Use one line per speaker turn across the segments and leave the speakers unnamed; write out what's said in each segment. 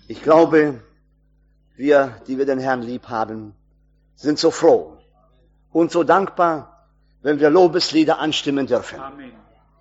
Ich glaube, wir, die wir den Herrn lieb haben, sind so froh und so dankbar, wenn wir Lobeslieder anstimmen dürfen.
Amen.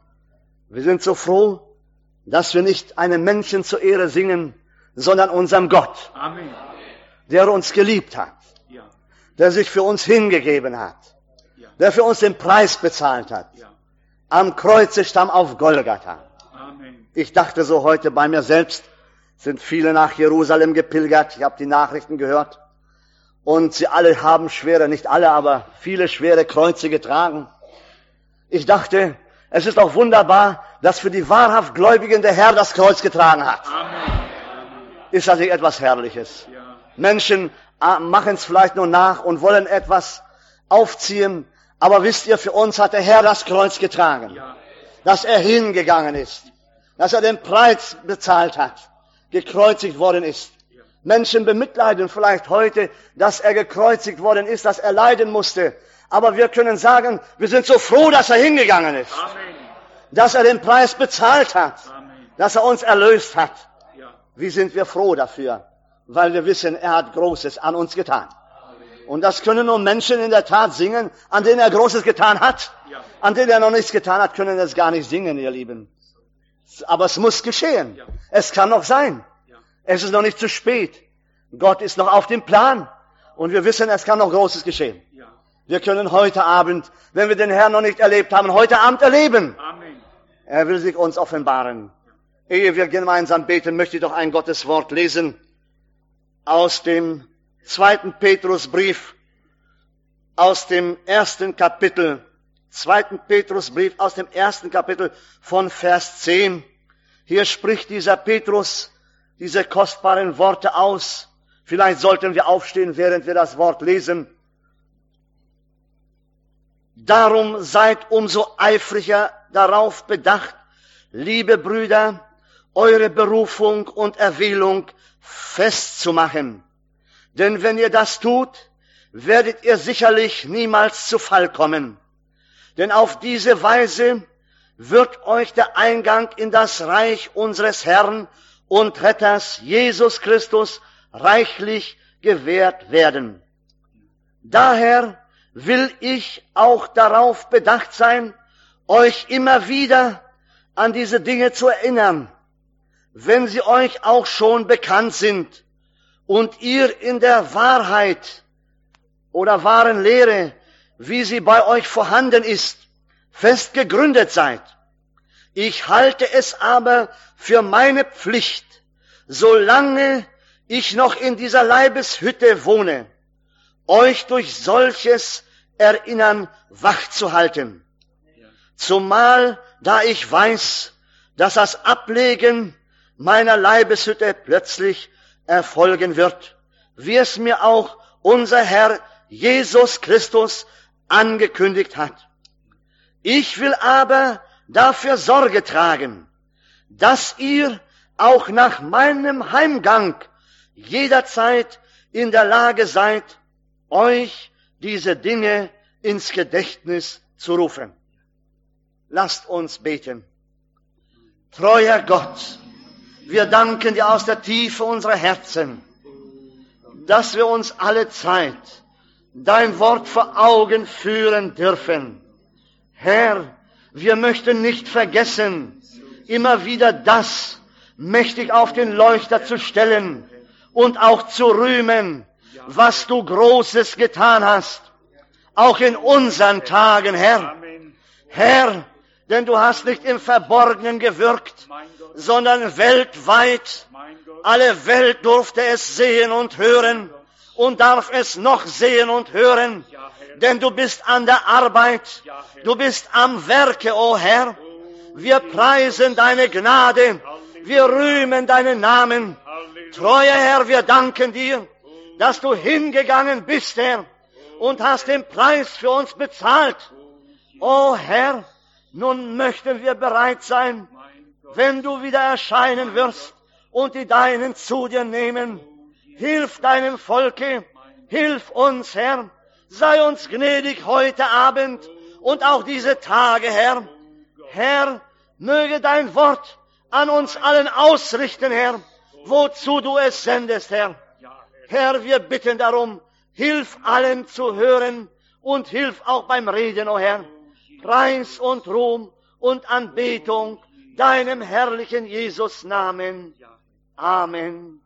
Wir sind so froh, dass wir nicht einem Menschen zur Ehre singen, sondern unserem Gott,
Amen.
der uns geliebt hat,
Ja.
der sich für uns hingegeben hat,
Ja.
der für uns den Preis bezahlt hat.
Ja.
Am Kreuzestamm auf Golgatha.
Amen.
Ich dachte so heute bei mir selbst, sind viele nach Jerusalem gepilgert. Ich habe die Nachrichten gehört. Und sie alle haben schwere, nicht alle, aber viele schwere Kreuze getragen. Ich dachte, es ist doch wunderbar, dass für die wahrhaft Gläubigen der Herr das Kreuz getragen hat.
Amen.
Ist das nicht etwas Herrliches?
Ja.
Menschen machen es vielleicht nur nach und wollen etwas aufziehen. Aber wisst ihr, für uns hat der Herr das Kreuz getragen.
Ja.
Dass er hingegangen ist. Dass er den Preis bezahlt hat. Gekreuzigt worden ist.
Ja.
Menschen bemitleiden vielleicht heute, dass er gekreuzigt worden ist, dass er leiden musste. Aber wir können sagen, wir sind so froh, dass er hingegangen ist.
Amen.
Dass er den Preis bezahlt hat.
Amen.
Dass er uns erlöst hat.
Ja.
Wie sind wir froh dafür? Weil wir wissen, er hat Großes an uns getan. Und das können nur Menschen in der Tat singen, an denen er Großes getan hat.
Ja.
An denen er noch nichts getan hat, können es gar nicht singen, ihr Lieben. Aber es muss geschehen.
Ja.
Es kann noch sein.
Ja.
Es ist noch nicht zu spät. Gott ist noch auf dem Plan. Und wir wissen, es kann noch Großes geschehen.
Ja.
Wir können heute Abend, wenn wir den Herrn noch nicht erlebt haben, heute Abend erleben.
Amen.
Er will sich uns offenbaren. Ehe wir gemeinsam beten, möchte ich doch ein Gotteswort lesen aus dem 2. Petrusbrief, aus dem 1. Kapitel. 2. Petrusbrief aus dem 1. Kapitel von Vers 10. Hier spricht dieser Petrus diese kostbaren Worte aus. Vielleicht sollten wir aufstehen, während wir das Wort lesen. Darum seid umso eifriger darauf bedacht, liebe Brüder, eure Berufung und Erwählung festzumachen. Denn wenn ihr das tut, werdet ihr sicherlich niemals zu Fall kommen. Denn auf diese Weise wird euch der Eingang in das Reich unseres Herrn und Retters Jesus Christus reichlich gewährt werden. Daher will ich auch darauf bedacht sein, euch immer wieder an diese Dinge zu erinnern, wenn sie euch auch schon bekannt sind und ihr in der Wahrheit oder wahren Lehre, wie sie bei euch vorhanden ist, fest gegründet seid. Ich halte es aber für meine Pflicht, solange ich noch in dieser Leibeshütte wohne, euch durch solches Erinnern wach zu halten. Zumal, da ich weiß, dass das Ablegen meiner Leibeshütte plötzlich erfolgen wird, wie es mir auch unser Herr Jesus Christus angekündigt hat. Ich will aber dafür Sorge tragen, dass ihr auch nach meinem Heimgang jederzeit in der Lage seid, euch diese Dinge ins Gedächtnis zu rufen. Lasst uns beten. Treuer Gott, wir danken dir aus der Tiefe unserer Herzen, dass wir uns alle Zeit dein Wort vor Augen führen dürfen. Herr, wir möchten nicht vergessen, immer wieder das mächtig auf den Leuchter zu stellen und auch zu rühmen, was du Großes getan hast, auch in unseren Tagen, Herr.
Amen.
Herr, denn du hast nicht im Verborgenen gewirkt,
Mein Gott,
sondern weltweit.
mein Gott,
Alle Welt durfte es sehen und hören und darf es noch sehen und hören,
ja, Herr,
denn du bist an der Arbeit,
ja, Herr,
du bist am Werke, o Herr.
oh,
Wir preisen deine Gnade, wir rühmen deinen Namen.
Halleluja,
Treuer Herr, wir danken dir, dass du hingegangen bist, Herr, und hast den Preis für uns bezahlt. O Herr, nun möchten wir bereit sein,
mein Gott,
wenn du wieder erscheinen wirst und die Deinen zu dir nehmen. Hilf deinem Volke, hilf uns, Herr. Sei uns gnädig heute Abend und auch diese Tage, Herr. Herr, möge dein Wort an uns allen ausrichten, Herr, wozu du es sendest, Herr. Herr, wir bitten darum, hilf allen zu hören und hilf auch beim Reden, o Herr. Preis und Ruhm und Anbetung deinem herrlichen Jesus Namen. Amen.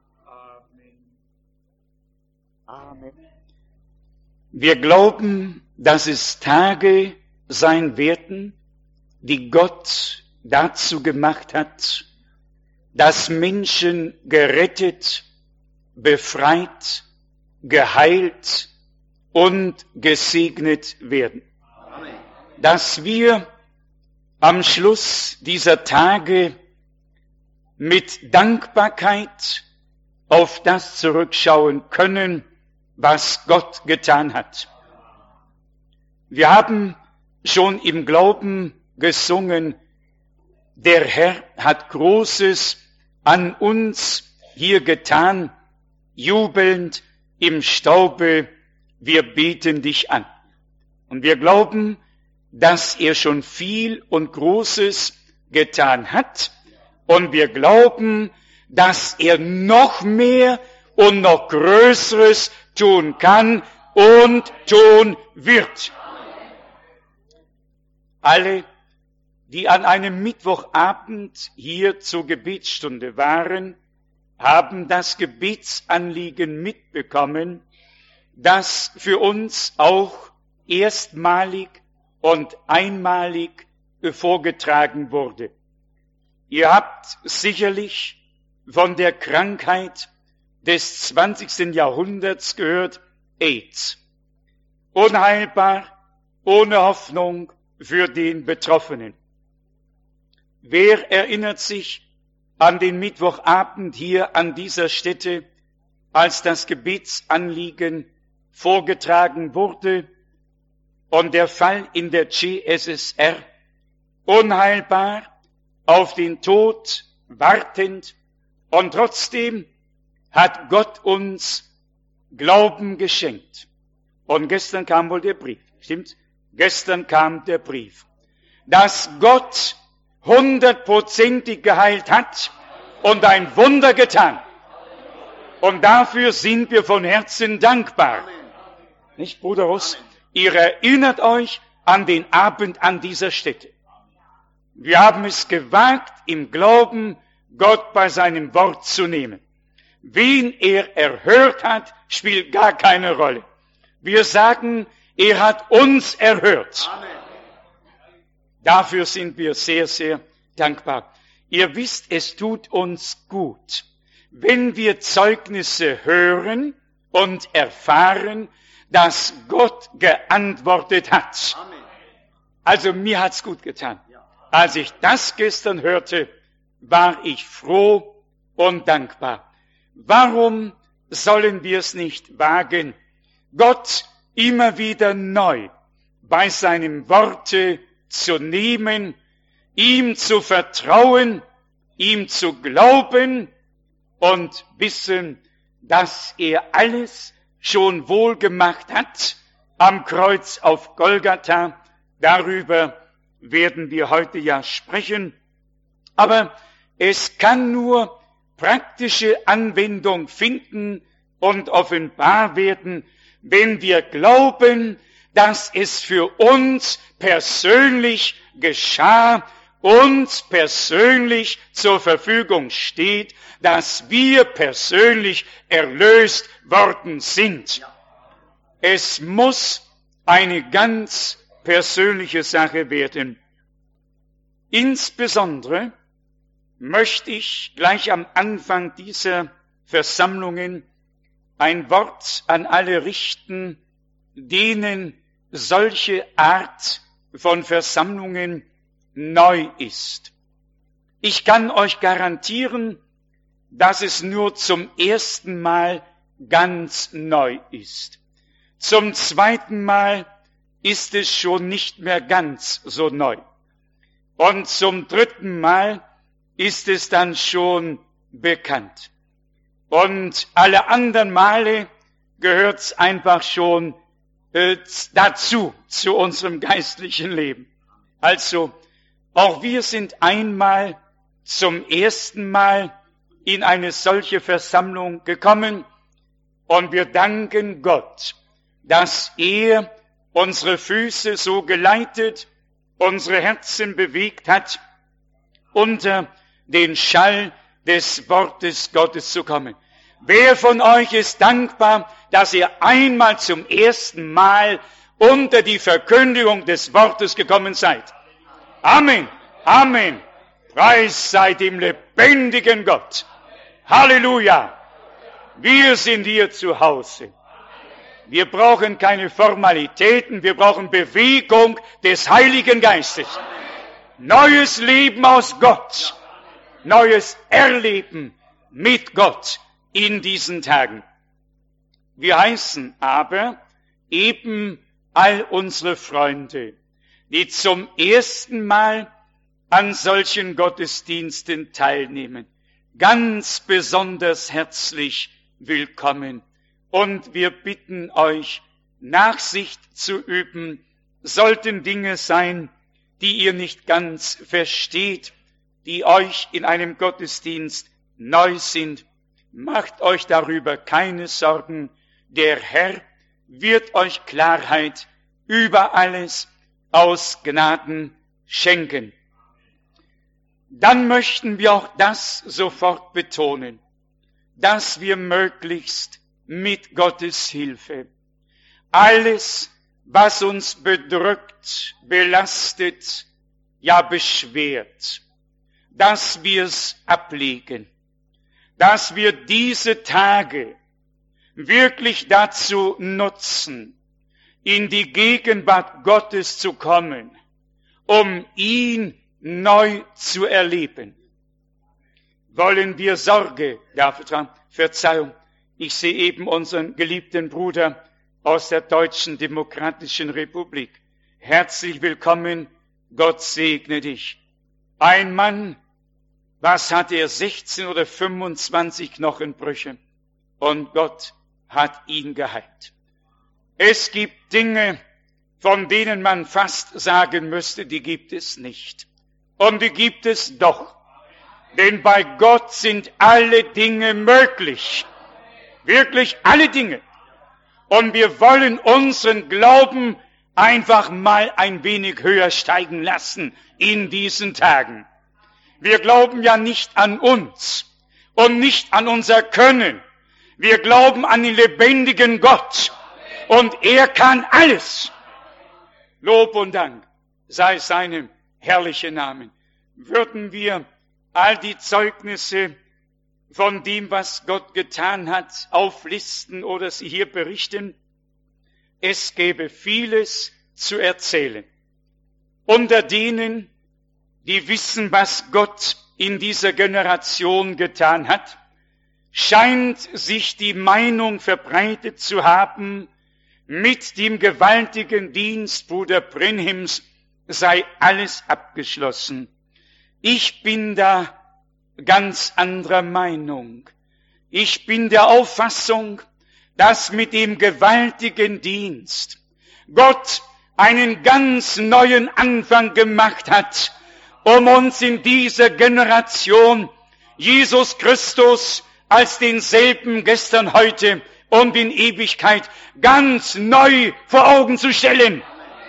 Amen.
Wir glauben, dass es Tage sein werden, die Gott dazu gemacht hat, dass Menschen gerettet, befreit, geheilt und gesegnet werden.
Amen.
Dass wir am Schluss dieser Tage mit Dankbarkeit auf das zurückschauen können, was Gott getan hat. Wir haben schon im Glauben gesungen, der Herr hat Großes an uns hier getan, jubelnd im Staube, wir beten dich an. Und wir glauben, dass er schon viel und Großes getan hat. Und wir glauben, dass er noch mehr und noch Größeres tun kann und tun wird. Alle, die an einem Mittwochabend hier zur Gebetsstunde waren, haben das Gebetsanliegen mitbekommen, das für uns auch erstmalig und einmalig vorgetragen wurde. Ihr habt sicherlich von der Krankheit des 20. Jahrhunderts gehört, AIDS. Unheilbar, ohne Hoffnung für den Betroffenen. Wer erinnert sich an den Mittwochabend hier an dieser Stätte, als das Gebetsanliegen vorgetragen wurde und der Fall in der CSSR, unheilbar, auf den Tod wartend, und trotzdem hat Gott uns Glauben geschenkt. Und gestern kam wohl der Brief, stimmt? Gestern kam der Brief, dass Gott 100%ig geheilt hat und ein Wunder getan. Und dafür sind wir von Herzen dankbar. Nicht, Bruder Russ? Ihr erinnert euch an den Abend an dieser Stätte. Wir haben es gewagt, im Glauben Gott bei seinem Wort zu nehmen. Wen er erhört hat, spielt gar keine Rolle. Wir sagen, er hat uns erhört.
Amen.
Dafür sind wir sehr, sehr dankbar. Ihr wisst, es tut uns gut, wenn wir Zeugnisse hören und erfahren, dass Gott geantwortet hat.
Amen.
Also mir hat's gut getan. Als ich das gestern hörte, war ich froh und dankbar. Warum sollen wir es nicht wagen, Gott immer wieder neu bei seinem Worte zu nehmen, ihm zu vertrauen, ihm zu glauben und wissen, dass er alles schon wohl gemacht hat am Kreuz auf Golgatha. Darüber werden wir heute ja sprechen. Aber es kann nur praktische Anwendung finden und offenbar werden, wenn wir glauben, dass es für uns persönlich geschah, uns persönlich zur Verfügung steht, dass wir persönlich erlöst worden sind. Es muss eine ganz persönliche Sache werden. Insbesondere möchte ich gleich am Anfang dieser Versammlungen ein Wort an alle richten, denen solche Art von Versammlungen neu ist. Ich kann euch garantieren, dass es nur zum ersten Mal ganz neu ist. Zum zweiten Mal ist es schon nicht mehr ganz so neu. Und zum dritten Mal ist es dann schon bekannt. Und alle anderen Male gehört es einfach schon dazu, zu unserem geistlichen Leben. Also, auch wir sind einmal zum ersten Mal in eine solche Versammlung gekommen und wir danken Gott, dass er unsere Füße so geleitet, unsere Herzen bewegt hat, unter den Schall des Wortes Gottes zu kommen. Wer von euch ist dankbar, dass ihr einmal zum ersten Mal unter die Verkündigung des Wortes gekommen seid? Amen, Amen. Preis sei dem lebendigen Gott. Halleluja. Wir sind hier zu Hause. Wir brauchen keine Formalitäten, wir brauchen Bewegung des Heiligen Geistes. Neues Leben aus Gott, neues Erleben mit Gott in diesen Tagen. Wir heißen aber eben all unsere Freunde, die zum ersten Mal an solchen Gottesdiensten teilnehmen, ganz besonders herzlich willkommen. Und wir bitten euch, Nachsicht zu üben, sollten Dinge sein, die ihr nicht ganz versteht, die euch in einem Gottesdienst neu sind. Macht euch darüber keine Sorgen. Der Herr wird euch Klarheit über alles aus Gnaden schenken. Dann möchten wir auch das sofort betonen, dass wir möglichst mit Gottes Hilfe alles, was uns bedrückt, belastet, ja beschwert, dass wir es ablegen, dass wir diese Tage wirklich dazu nutzen, in die Gegenwart Gottes zu kommen, um ihn neu zu erleben. Wollen wir Sorge dafür tragen? Verzeihung, ich sehe eben unseren geliebten Bruder aus der Deutschen Demokratischen Republik. Herzlich willkommen, Gott segne dich. Ein Mann, was hat er, 16 oder 25 Knochenbrüche, und Gott hat ihn geheilt. Es gibt Dinge, von denen man fast sagen müsste, die gibt es nicht. Und die gibt es doch. Denn bei Gott sind alle Dinge möglich. Wirklich alle Dinge. Und wir wollen unseren Glauben einfach mal ein wenig höher steigen lassen in diesen Tagen. Wir glauben ja nicht an uns und nicht an unser Können. Wir glauben an den lebendigen Gott. Und er kann alles. Lob und Dank sei seinem herrlichen Namen. Würden wir all die Zeugnisse von dem, was Gott getan hat, auflisten oder sie hier berichten? Es gäbe vieles zu erzählen. Unter denen, die wissen, was Gott in dieser Generation getan hat, scheint sich die Meinung verbreitet zu haben, mit dem gewaltigen Dienst Bruder Brenhims sei alles abgeschlossen. Ich bin da ganz anderer Meinung. Ich bin der Auffassung, dass mit dem gewaltigen Dienst Gott einen ganz neuen Anfang gemacht hat, um uns in dieser Generation Jesus Christus als denselben gestern, heute und in Ewigkeit ganz neu vor Augen zu stellen.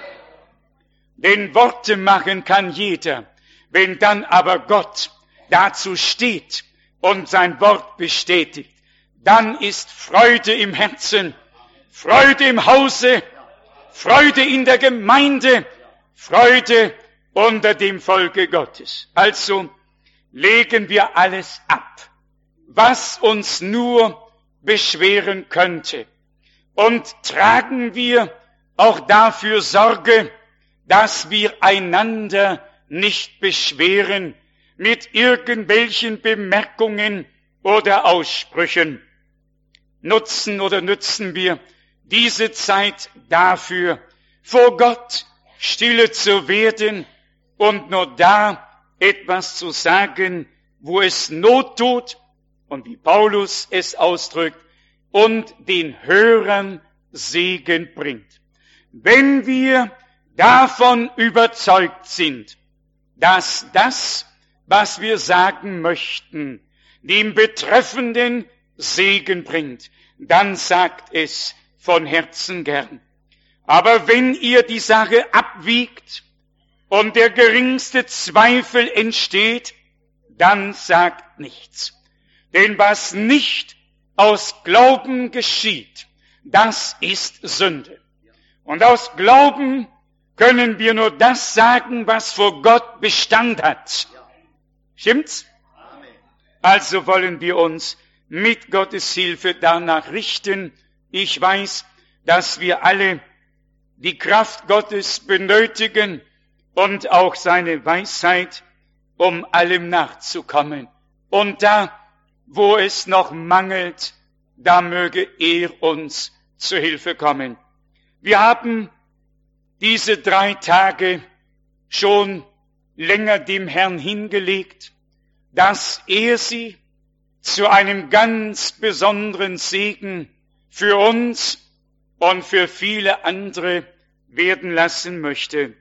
Denn Worte machen kann jeder, wenn dann aber Gott dazu steht und sein Wort bestätigt, dann ist Freude im Herzen, Freude im Hause, Freude in der Gemeinde, Freude unter dem Volke Gottes. Also legen wir alles ab, was uns nur beschweren könnte, und tragen wir auch dafür Sorge, dass wir einander nicht beschweren mit irgendwelchen Bemerkungen oder Aussprüchen. Nützen wir diese Zeit dafür, vor Gott stille zu werden und nur da etwas zu sagen, wo es Not tut und wie Paulus es ausdrückt, und den Hörern Segen bringt. Wenn wir davon überzeugt sind, dass das, was wir sagen möchten, die im Betreffenden Segen bringt, dann sagt es von Herzen gern. Aber wenn ihr die Sache abwiegt und der geringste Zweifel entsteht, dann sagt nichts. Denn was nicht aus Glauben geschieht, das ist Sünde. Und aus Glauben können wir nur das sagen, was vor Gott Bestand hat. Stimmt's? Also wollen wir uns mit Gottes Hilfe danach richten. Ich weiß, dass wir alle die Kraft Gottes benötigen und auch seine Weisheit, um allem nachzukommen. Und da, wo es noch mangelt, da möge er uns zu Hilfe kommen. Wir haben diese 3 Tage schon länger dem Herrn hingelegt, dass er sie zu einem ganz besonderen Segen für uns und für viele andere werden lassen möchte.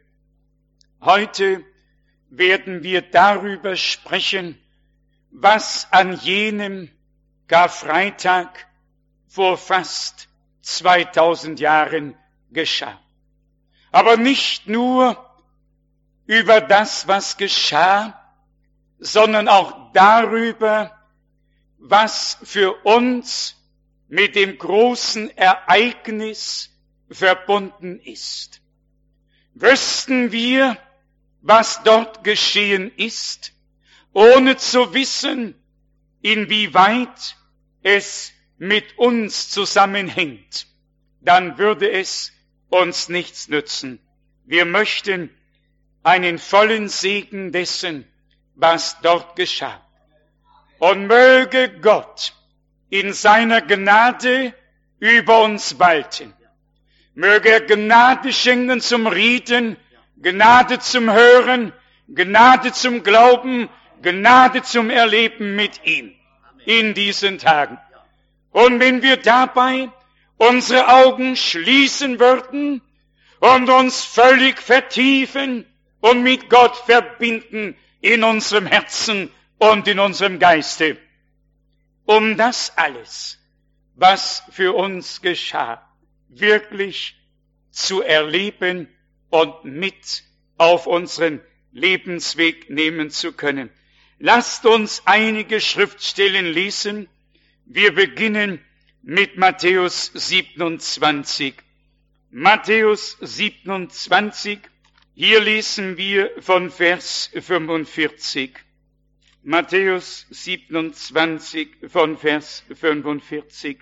Heute werden wir darüber sprechen, was an jenem Karfreitag vor fast 2000 Jahren geschah. Aber nicht nur über das, was geschah, sondern auch darüber, was für uns mit dem großen Ereignis verbunden ist. Wüssten wir, was dort geschehen ist, ohne zu wissen, inwieweit es mit uns zusammenhängt, dann würde es uns nichts nützen. Wir möchten einen vollen Segen dessen, was dort geschah. Und möge Gott in seiner Gnade über uns walten. Möge er Gnade schenken zum Reden, Gnade zum Hören, Gnade zum Glauben, Gnade zum Erleben mit ihm in diesen Tagen. Und wenn wir dabei unsere Augen schließen würden und uns völlig vertiefen und mit Gott verbinden in unserem Herzen und in unserem Geiste, um das alles, was für uns geschah, wirklich zu erleben und mit auf unseren Lebensweg nehmen zu können. Lasst uns einige Schriftstellen lesen. Wir beginnen mit Matthäus 27. Matthäus 27, hier lesen wir von Vers 45. Matthäus 27 von Vers 45.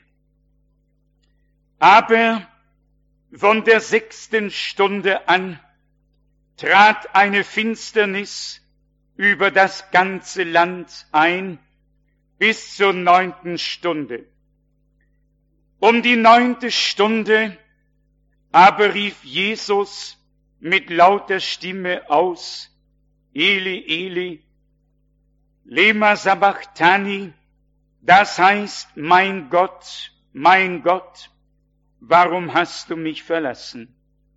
Aber von der 6. Stunde an trat eine Finsternis über das ganze Land ein bis zur 9. Stunde. Um die 9. Stunde aber rief Jesus mit lauter Stimme aus, Eli, Eli, lema sabachthani, das heißt, mein Gott, warum hast du mich verlassen?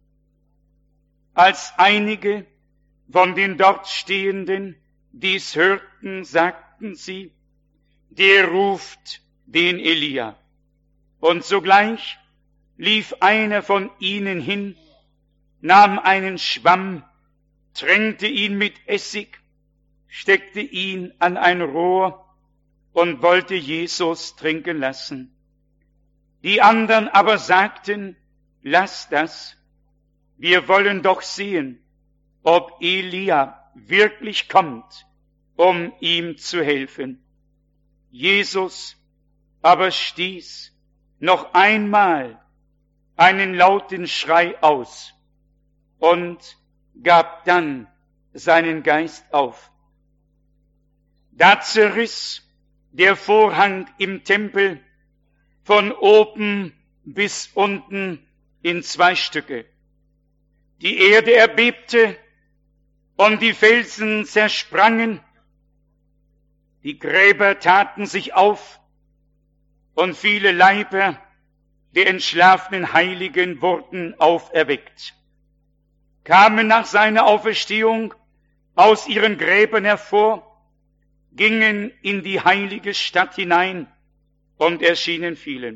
Als einige von den dort Stehenden dies hörten, sagten sie, der ruft den Elia. Und sogleich lief einer von ihnen hin, nahm einen Schwamm, tränkte ihn mit Essig, steckte ihn an ein Rohr und wollte Jesus trinken lassen. Die anderen aber sagten, lass das, wir wollen doch sehen, ob Elia wirklich kommt, um ihm zu helfen. Jesus aber stieß noch einmal einen lauten Schrei aus und gab dann seinen Geist auf. Da zerriss der Vorhang im Tempel von oben bis unten in 2 Stücke. Die Erde erbebte und die Felsen zersprangen. Die Gräber taten sich auf und viele Leiber der entschlafenen Heiligen wurden auferweckt, kamen nach seiner Auferstehung aus ihren Gräbern hervor, gingen in die heilige Stadt hinein und erschienen vielen.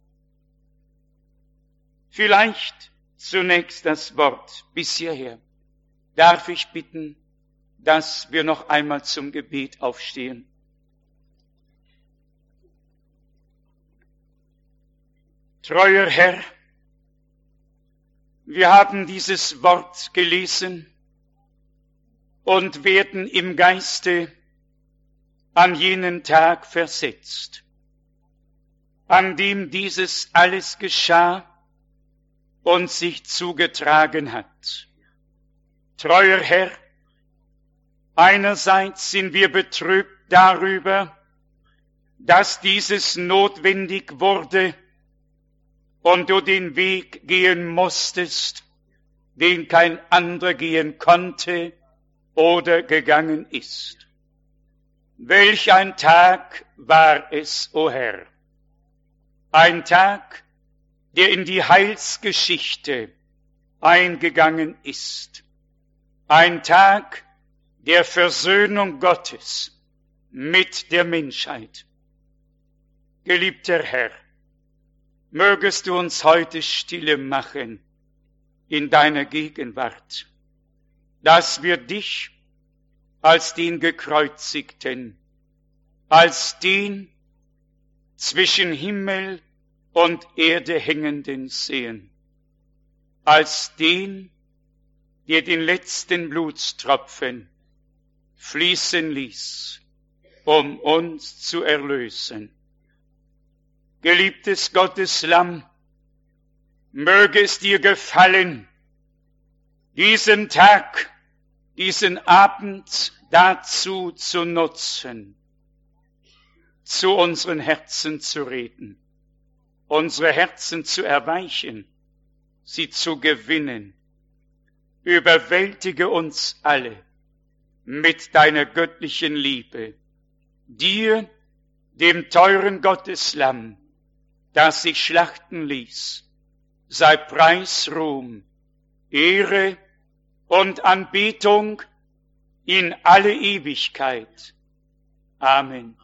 Vielleicht zunächst das Wort bis hierher. Darf ich bitten, dass wir noch einmal zum Gebet aufstehen? Treuer Herr, wir haben dieses Wort gelesen und werden im Geiste an jenen Tag versetzt, an dem dieses alles geschah und sich zugetragen hat. Treuer Herr, einerseits sind wir betrübt darüber, dass dieses notwendig wurde und du den Weg gehen musstest, den kein anderer gehen konnte oder gegangen ist. Welch ein Tag war es, o Herr! Ein Tag, der in die Heilsgeschichte eingegangen ist. Ein Tag der Versöhnung Gottes mit der Menschheit. Geliebter Herr, mögest du uns heute stille machen in deiner Gegenwart, dass wir dich als den Gekreuzigten, als den zwischen Himmel und Erde hängenden sehen, als den, der den letzten Blutstropfen fließen ließ, um uns zu erlösen. Geliebtes Gottes Lamm, möge es dir gefallen, diesen Tag, diesen Abend dazu zu nutzen, zu unseren Herzen zu reden, unsere Herzen zu erweichen, sie zu gewinnen. Überwältige uns alle mit deiner göttlichen Liebe, dir, dem teuren Gotteslamm, das sich schlachten ließ, sei Preis, Ruhm, Ehre und Anbetung in alle Ewigkeit. Amen.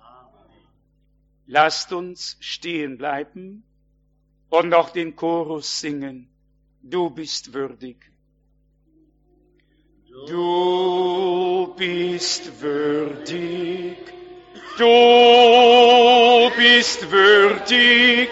Lasst uns stehen bleiben und noch den Chorus singen. Du bist würdig. Du bist würdig. Du bist würdig.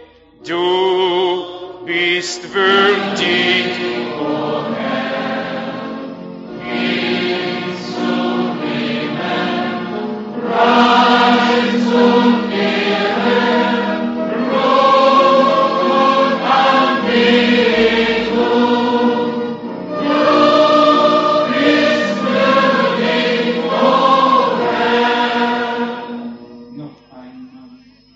Du bist würdig, o Herr, ihn zu nehmen, Preis und Ehre, Ruhm und Anbetung. Du bist würdig, o Herr. Noch einmal.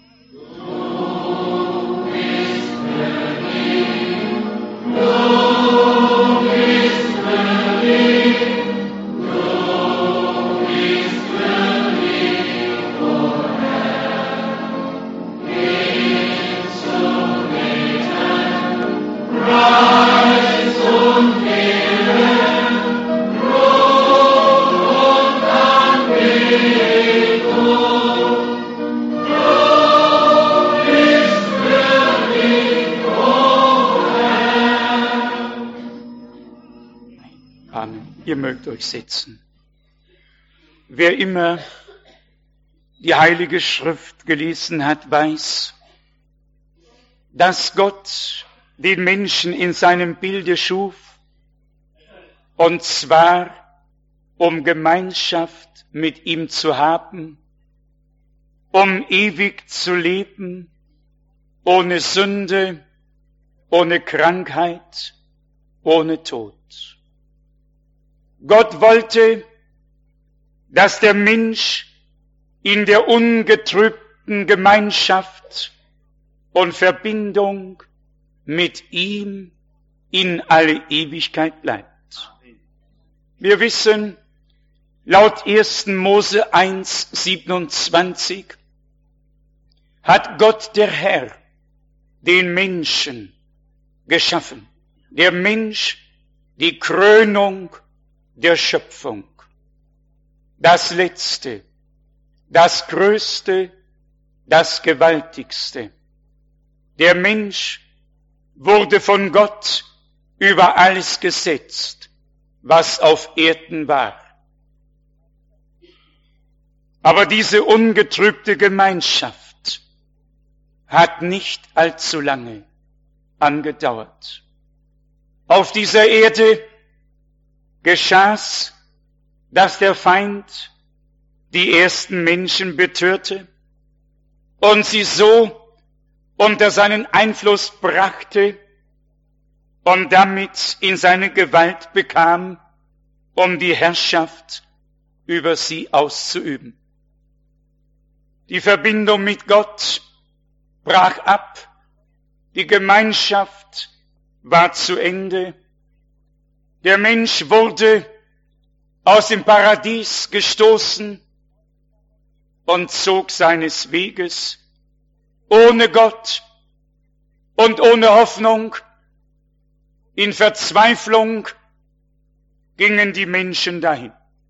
Ihr mögt euch setzen. Wer immer die Heilige Schrift gelesen hat, weiß, dass Gott den Menschen in seinem Bilde schuf, und zwar, um Gemeinschaft mit ihm zu haben, um ewig zu leben, ohne Sünde, ohne Krankheit, ohne Tod. Gott wollte, dass der Mensch in der ungetrübten Gemeinschaft und Verbindung mit ihm in alle Ewigkeit bleibt. Wir wissen, laut 1. Mose 1,27 hat Gott der Herr den Menschen geschaffen. Der Mensch, die Krönung der Schöpfung, das Letzte, das Größte, das Gewaltigste. Der Mensch wurde von Gott über alles gesetzt, was auf Erden war. Aber diese ungetrübte Gemeinschaft hat nicht allzu lange angedauert. Auf dieser Erde geschah's, dass der Feind die ersten Menschen betörte und sie so unter seinen Einfluss brachte und damit in seine Gewalt bekam, um die Herrschaft über sie auszuüben. Die Verbindung mit Gott brach ab, die Gemeinschaft war zu Ende, der Mensch wurde aus dem Paradies gestoßen und zog seines Weges, ohne Gott und ohne Hoffnung. In Verzweiflung gingen die Menschen dahin.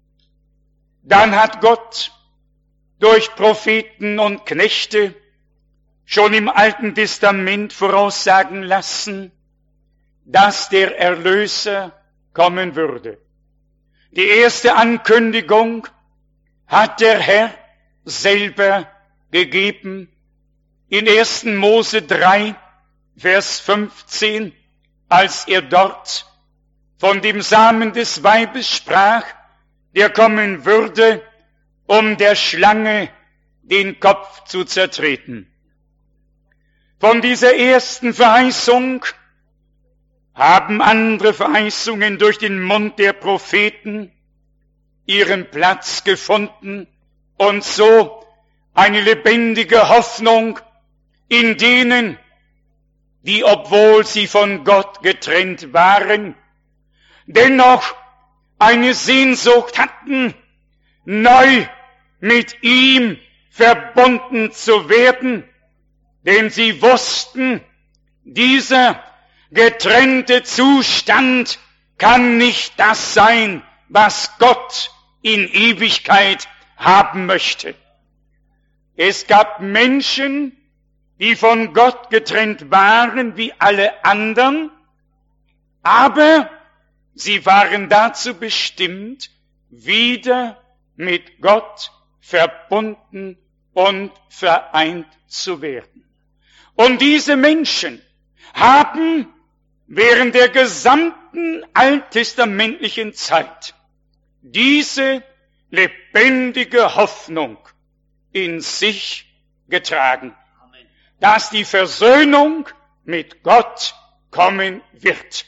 Dann hat Gott durch Propheten und Knechte schon im Alten Testament voraussagen lassen, dass der Erlöser kommen würde. Die erste Ankündigung hat der Herr selber gegeben in 1. Mose 3, Vers 15, als er dort von dem Samen des Weibes sprach, der kommen würde, um der Schlange den Kopf zu zertreten. Von dieser ersten Verheißung haben andere Verheißungen durch den Mund der Propheten ihren Platz gefunden und so eine lebendige Hoffnung in denen, die, obwohl sie von Gott getrennt waren, dennoch eine Sehnsucht hatten, neu mit ihm verbunden zu werden, denn sie wussten, dieser getrennte Zustand kann nicht das sein, was Gott in Ewigkeit haben möchte. Es gab Menschen, die von Gott getrennt waren wie alle anderen, aber sie waren dazu bestimmt, wieder mit Gott verbunden und vereint zu werden. Und diese Menschen haben während der gesamten alttestamentlichen Zeit diese lebendige Hoffnung in sich getragen, dass die Versöhnung mit Gott kommen wird.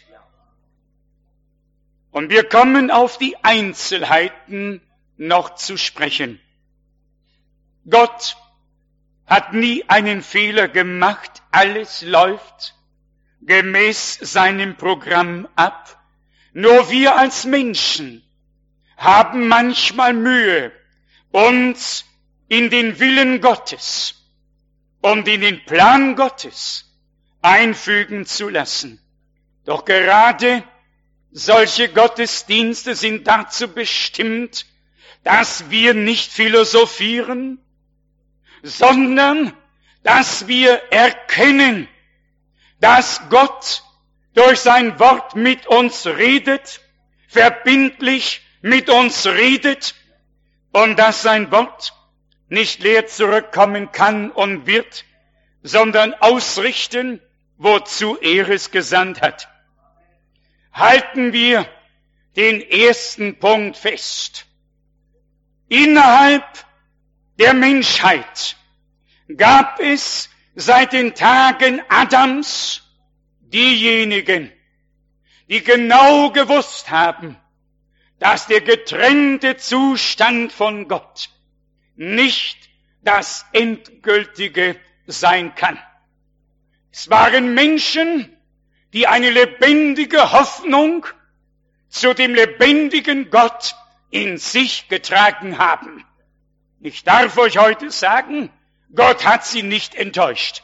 Und wir kommen auf die Einzelheiten noch zu sprechen. Gott hat nie einen Fehler gemacht, alles läuft gemäß seinem Programm ab. Nur wir als Menschen haben manchmal Mühe, uns in den Willen Gottes und in den Plan Gottes einfügen zu lassen. Doch gerade solche Gottesdienste sind dazu bestimmt, dass wir nicht philosophieren, sondern dass wir erkennen, dass Gott durch sein Wort mit uns redet, verbindlich mit uns redet und dass sein Wort nicht leer zurückkommen kann und wird, sondern ausrichten, wozu er es gesandt hat. Halten wir den ersten Punkt fest. Innerhalb der Menschheit gab es seit den Tagen Adams diejenigen, die genau gewusst haben, dass der getrennte Zustand von Gott nicht das Endgültige sein kann. Es waren Menschen, die eine lebendige Hoffnung zu dem lebendigen Gott in sich getragen haben. Ich darf euch heute sagen, Gott hat sie nicht enttäuscht.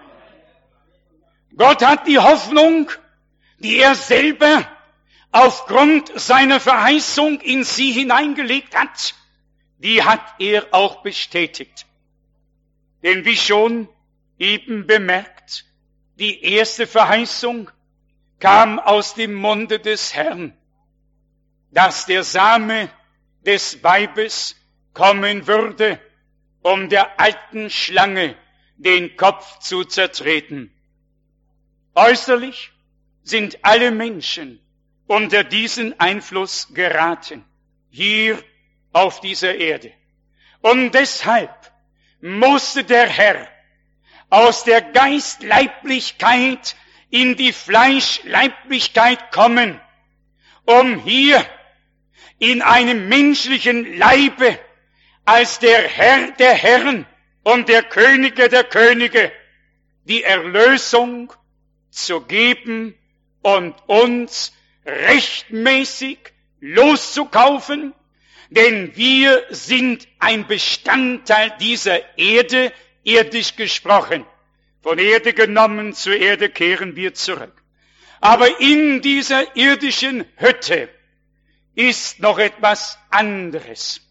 Gott hat die Hoffnung, die er selber aufgrund seiner Verheißung in sie hineingelegt hat, die hat er auch bestätigt. Denn wie schon eben bemerkt, die erste Verheißung kam aus dem Munde des Herrn, dass der Same des Weibes kommen würde, um der alten Schlange den Kopf zu zertreten. Äußerlich sind alle Menschen unter diesen Einfluss geraten, hier auf dieser Erde. Und deshalb musste der Herr aus der Geistleiblichkeit in die Fleischleiblichkeit kommen, um hier in einem menschlichen Leibe als der Herr der Herren und der Könige der Könige die Erlösung zu geben und uns rechtmäßig loszukaufen, denn wir sind ein Bestandteil dieser Erde, irdisch gesprochen. Von Erde genommen, zur Erde kehren wir zurück. Aber in dieser irdischen Hütte ist noch etwas anderes,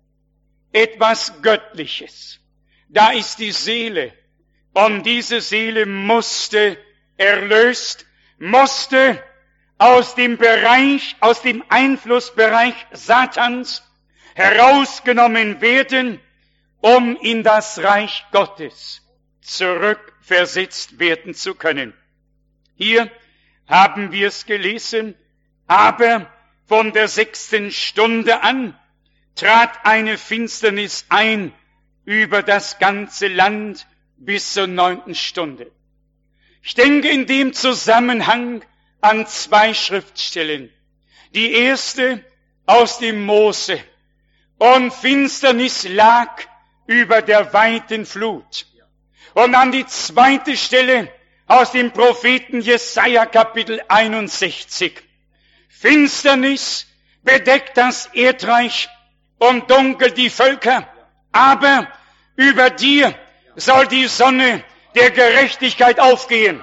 etwas Göttliches. Da ist die Seele, und diese Seele musste erlöst, musste aus dem Bereich, aus dem Einflussbereich Satans herausgenommen werden, um in das Reich Gottes zurückversetzt werden zu können. Hier haben wir es gelesen, aber von der 6. Stunde an trat eine Finsternis ein über das ganze Land bis zur 9. Stunde. Ich denke in dem Zusammenhang an 2 Schriftstellen. Die erste aus dem Mose. Und Finsternis lag über der weiten Flut. Und an die 2. Stelle aus dem Propheten Jesaja Kapitel 61. Finsternis bedeckt das Erdreich und dunkel die Völker, aber über dir soll die Sonne der Gerechtigkeit aufgehen.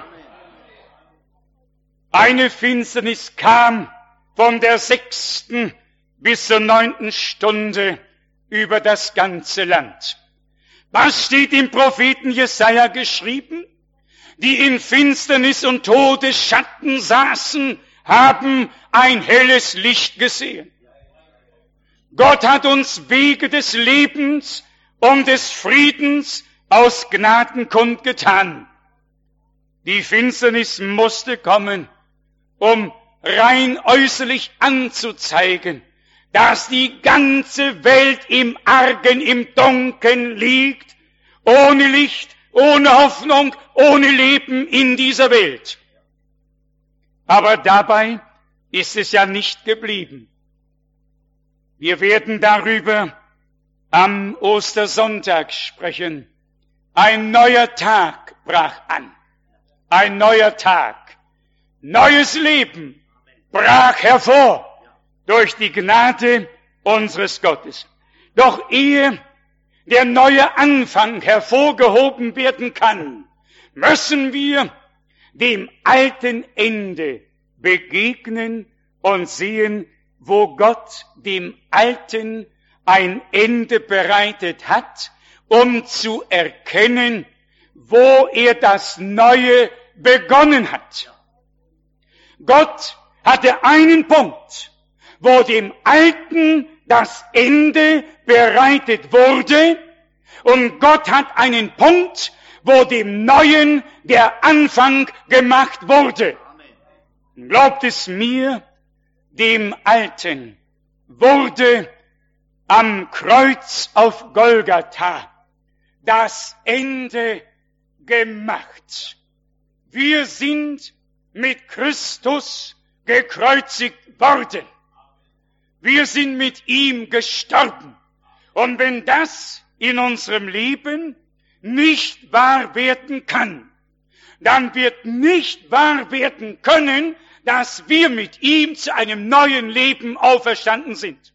Eine Finsternis kam von der 6. bis zur 9. Stunde über das ganze Land. Was steht im Propheten Jesaja geschrieben? Die in Finsternis und Todesschatten saßen, haben ein helles Licht gesehen. Gott hat uns Wege des Lebens und des Friedens aus Gnaden kundgetan. Die Finsternis musste kommen, um rein äußerlich anzuzeigen, dass die ganze Welt im Argen, im Dunkeln liegt, ohne Licht, ohne Hoffnung, ohne Leben in dieser Welt. Aber dabei ist es ja nicht geblieben. Wir werden darüber am Ostersonntag sprechen. Ein neuer Tag brach an. Ein neuer Tag. Neues Leben brach hervor durch die Gnade unseres Gottes. Doch ehe der neue Anfang hervorgehoben werden kann, müssen wir dem alten Ende begegnen und sehen, wo Gott dem Alten ein Ende bereitet hat, um zu erkennen, wo er das Neue begonnen hat. Gott hatte einen Punkt, wo dem Alten das Ende bereitet wurde, und Gott hat einen Punkt, wo dem Neuen der Anfang gemacht wurde. Glaubt es mir, dem Alten wurde am Kreuz auf Golgatha das Ende gemacht. Wir sind mit Christus gekreuzigt worden. Wir sind mit ihm gestorben. Und wenn das in unserem Leben nicht wahr werden kann, dann wird nicht wahr werden können, dass wir mit ihm zu einem neuen Leben auferstanden sind.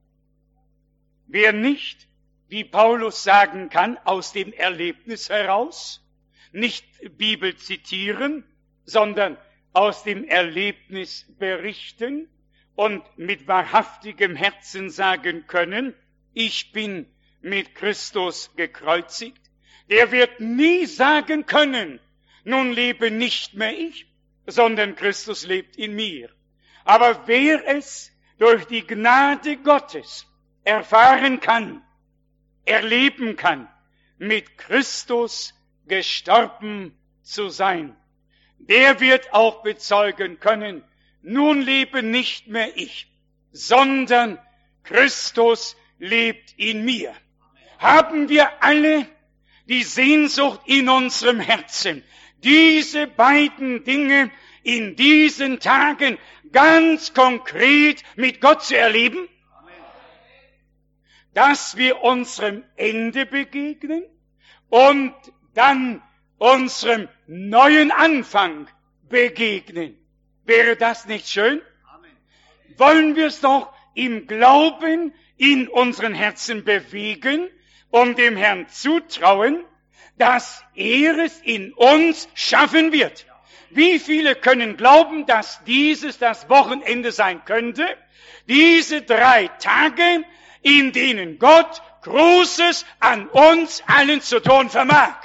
Wer nicht, wie Paulus sagen kann, aus dem Erlebnis heraus, nicht Bibel zitieren, sondern aus dem Erlebnis berichten und mit wahrhaftigem Herzen sagen können, ich bin mit Christus gekreuzigt, der wird nie sagen können, nun lebe nicht mehr ich, sondern Christus lebt in mir. Aber wer es durch die Gnade Gottes erfahren kann, erleben kann, mit Christus gestorben zu sein, der wird auch bezeugen können, nun lebe nicht mehr ich, sondern Christus lebt in mir. Haben wir alle die Sehnsucht in unserem Herzen, diese beiden Dinge in diesen Tagen ganz konkret mit Gott zu erleben? Dass wir unserem Ende begegnen und dann unserem neuen Anfang begegnen. Wäre das nicht schön? Wollen wir es doch im Glauben in unseren Herzen bewegen, um dem Herrn zutrauen, dass er es in uns schaffen wird. Wie viele können glauben, dass dieses das Wochenende sein könnte? Diese 3 Tage, in denen Gott Großes an uns allen zu tun vermag.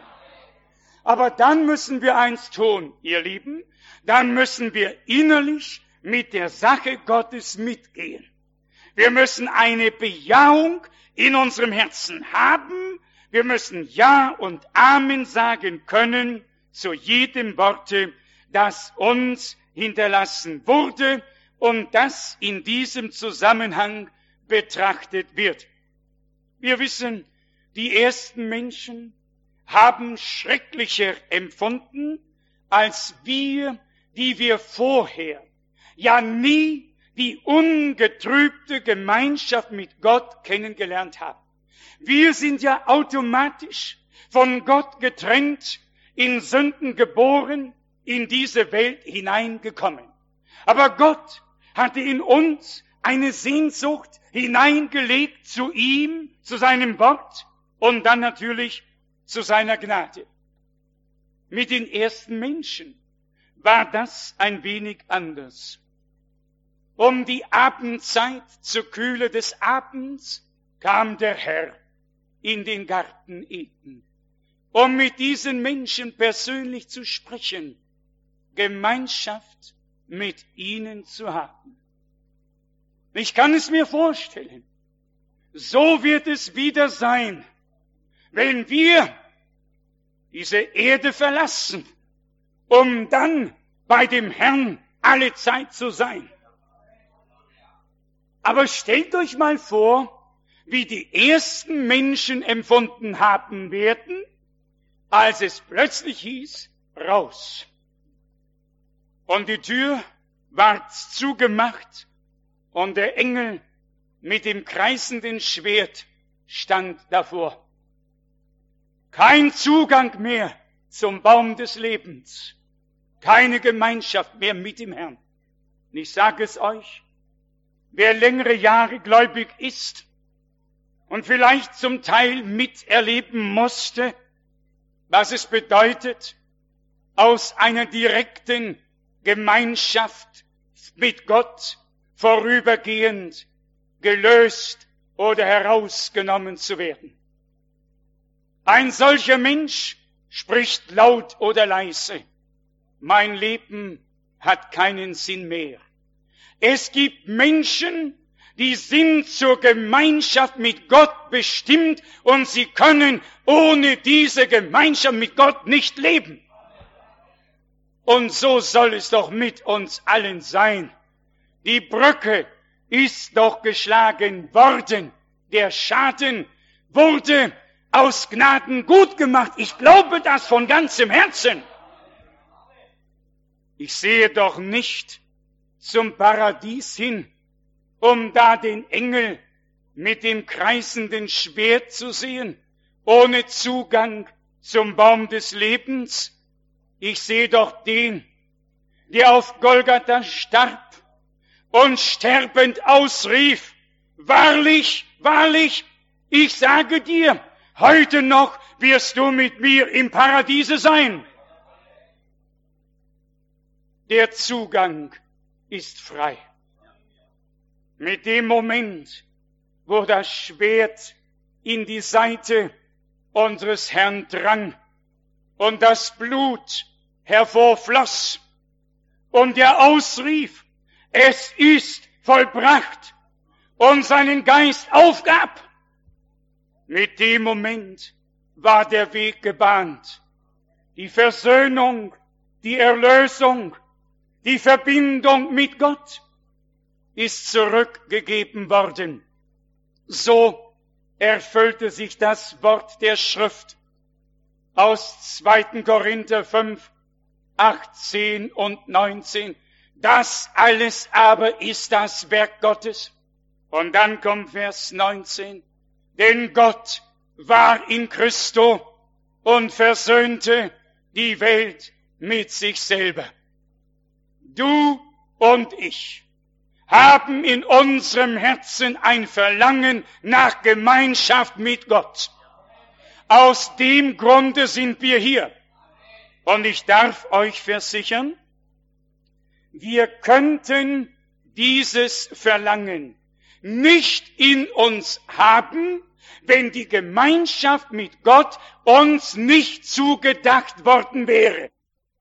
Aber dann müssen wir eins tun, ihr Lieben, dann müssen wir innerlich mit der Sache Gottes mitgehen. Wir müssen eine Bejahung in unserem Herzen haben. Wir müssen Ja und Amen sagen können zu jedem Worte, das uns hinterlassen wurde und das in diesem Zusammenhang betrachtet wird. Wir wissen, die ersten Menschen haben schrecklicher empfunden, als wir, die wir vorher ja nie die ungetrübte Gemeinschaft mit Gott kennengelernt haben. Wir sind ja automatisch von Gott getrennt, in Sünden geboren, in diese Welt hineingekommen. Aber Gott hatte in uns eine Sehnsucht hineingelegt zu ihm, zu seinem Wort und dann natürlich zu seiner Gnade. Mit den ersten Menschen war das ein wenig anders. Um die Abendzeit, zur Kühle des Abends, kam der Herr in den Garten Eden, um mit diesen Menschen persönlich zu sprechen, Gemeinschaft mit ihnen zu haben. Ich kann es mir vorstellen, so wird es wieder sein, wenn wir diese Erde verlassen, um dann bei dem Herrn alle Zeit zu sein. Aber stellt euch mal vor, wie die ersten Menschen empfunden haben werden, als es plötzlich hieß, raus. Und die Tür ward zugemacht und der Engel mit dem kreisenden Schwert stand davor. Kein Zugang mehr zum Baum des Lebens, keine Gemeinschaft mehr mit dem Herrn. Und ich sage es euch, wer längere Jahre gläubig ist und vielleicht zum Teil miterleben musste, was es bedeutet, aus einer direkten Gemeinschaft mit Gott vorübergehend gelöst oder herausgenommen zu werden. Ein solcher Mensch spricht laut oder leise, mein Leben hat keinen Sinn mehr. Es gibt Menschen, die sind zur Gemeinschaft mit Gott bestimmt und sie können ohne diese Gemeinschaft mit Gott nicht leben. Und so soll es doch mit uns allen sein. Die Brücke ist doch geschlagen worden. Der Schaden wurde aus Gnaden gut gemacht. Ich glaube das von ganzem Herzen. Ich sehe doch nicht zum Paradies hin, um da den Engel mit dem kreisenden Schwert zu sehen, ohne Zugang zum Baum des Lebens. Ich sehe doch den, der auf Golgatha starb und sterbend ausrief, wahrlich, wahrlich, ich sage dir, heute noch wirst du mit mir im Paradiese sein. Der Zugang ist frei. Mit dem Moment, wo das Schwert in die Seite unseres Herrn drang und das Blut hervorfloss und er ausrief, es ist vollbracht, und seinen Geist aufgab. Mit dem Moment war der Weg gebahnt. Die Versöhnung, die Erlösung, die Verbindung mit Gott ist zurückgegeben worden. So erfüllte sich das Wort der Schrift aus 2. Korinther 5, 18 und 19. Das alles aber ist das Werk Gottes. Und dann kommt Vers 19. Denn Gott war in Christo und versöhnte die Welt mit sich selber. Du und ich haben in unserem Herzen ein Verlangen nach Gemeinschaft mit Gott. Aus dem Grunde sind wir hier. Und ich darf euch versichern, wir könnten dieses Verlangen nicht in uns haben, wenn die Gemeinschaft mit Gott uns nicht zugedacht worden wäre.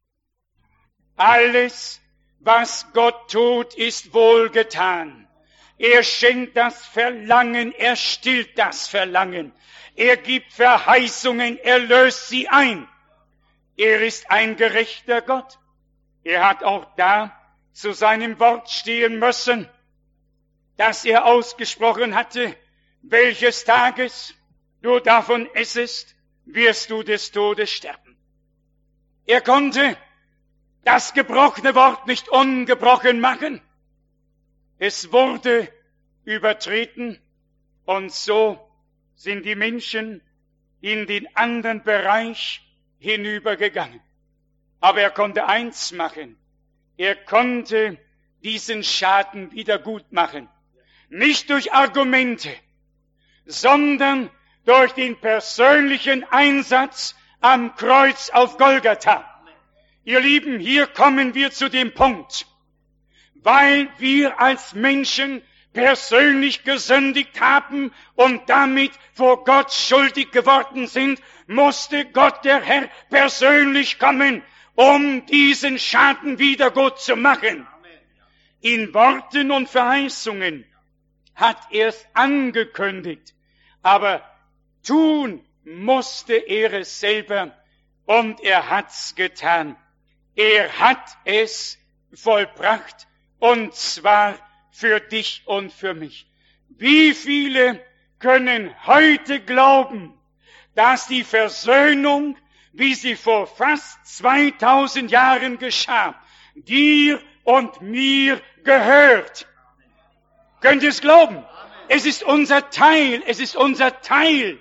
Alles, was Gott tut, ist wohlgetan. Er schenkt das Verlangen, er stillt das Verlangen. Er gibt Verheißungen, er löst sie ein. Er ist ein gerechter Gott. Er hat auch da zu seinem Wort stehen müssen, das er ausgesprochen hatte, welches Tages du davon essest, wirst du des Todes sterben. Er konnte das gebrochene Wort nicht ungebrochen machen. Es wurde übertreten und so sind die Menschen in den anderen Bereich hinübergegangen. Aber er konnte eins machen. Er konnte diesen Schaden wieder gut machen. Nicht durch Argumente, sondern durch den persönlichen Einsatz am Kreuz auf Golgatha. Ihr Lieben, hier kommen wir zu dem Punkt, weil wir als Menschen persönlich gesündigt haben und damit vor Gott schuldig geworden sind, musste Gott der Herr persönlich kommen, um diesen Schaden wieder gut zu machen. In Worten und Verheißungen hat er es angekündigt, aber tun musste er es selber und er hat's getan. Er hat es vollbracht und zwar für dich und für mich. Wie viele können heute glauben, dass die Versöhnung, wie sie vor fast 2000 Jahren geschah, dir und mir gehört? Könnt ihr es glauben? Es ist unser Teil, es ist unser Teil.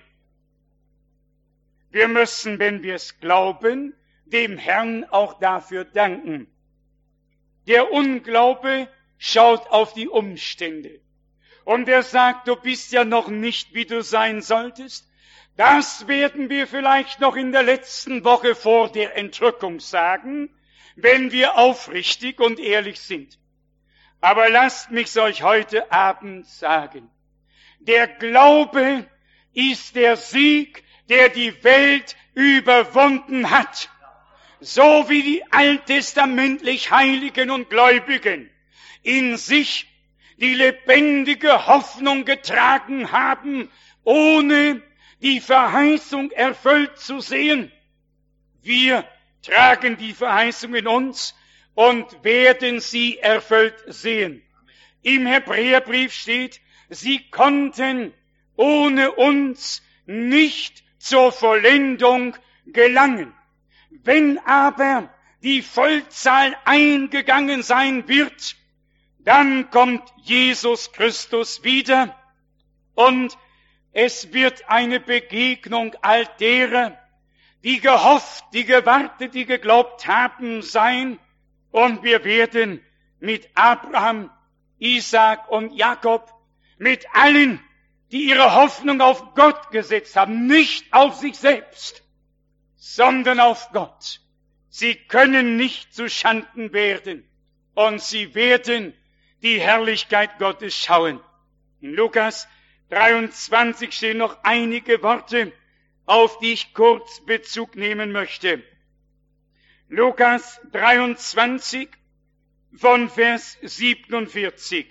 Wir müssen, wenn wir es glauben, dem Herrn auch dafür danken. Der Unglaube schaut auf die Umstände. Und er sagt, du bist ja noch nicht, wie du sein solltest. Das werden wir vielleicht noch in der letzten Woche vor der Entrückung sagen, wenn wir aufrichtig und ehrlich sind. Aber lasst mich's euch heute Abend sagen. Der Glaube ist der Sieg, der die Welt überwunden hat. So wie die alttestamentlich Heiligen und Gläubigen in sich die lebendige Hoffnung getragen haben, ohne die Verheißung erfüllt zu sehen. Wir tragen die Verheißung in uns und werden sie erfüllt sehen. Im Hebräerbrief steht, sie konnten ohne uns nicht zur Vollendung gelangen. Wenn aber die Vollzahl eingegangen sein wird, dann kommt Jesus Christus wieder und es wird eine Begegnung all derer, die gehofft, die gewartet, die geglaubt haben, sein. Und wir werden mit Abraham, Isaak und Jakob, mit allen, die ihre Hoffnung auf Gott gesetzt haben, nicht auf sich selbst, sondern auf Gott. Sie können nicht zu Schanden werden und sie werden die Herrlichkeit Gottes schauen. In Lukas 23 stehen noch einige Worte, auf die ich kurz Bezug nehmen möchte. Lukas 23 von Vers 47.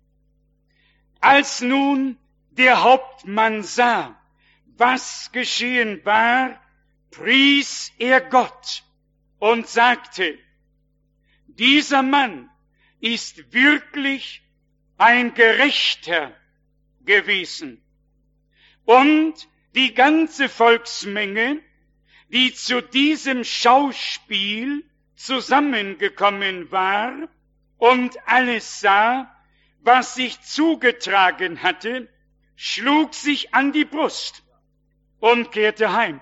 Als nun der Hauptmann sah, was geschehen war, pries er Gott und sagte, dieser Mann ist wirklich ein Gerechter gewesen. Und die ganze Volksmenge, die zu diesem Schauspiel zusammengekommen war und alles sah, was sich zugetragen hatte, schlug sich an die Brust und kehrte heim.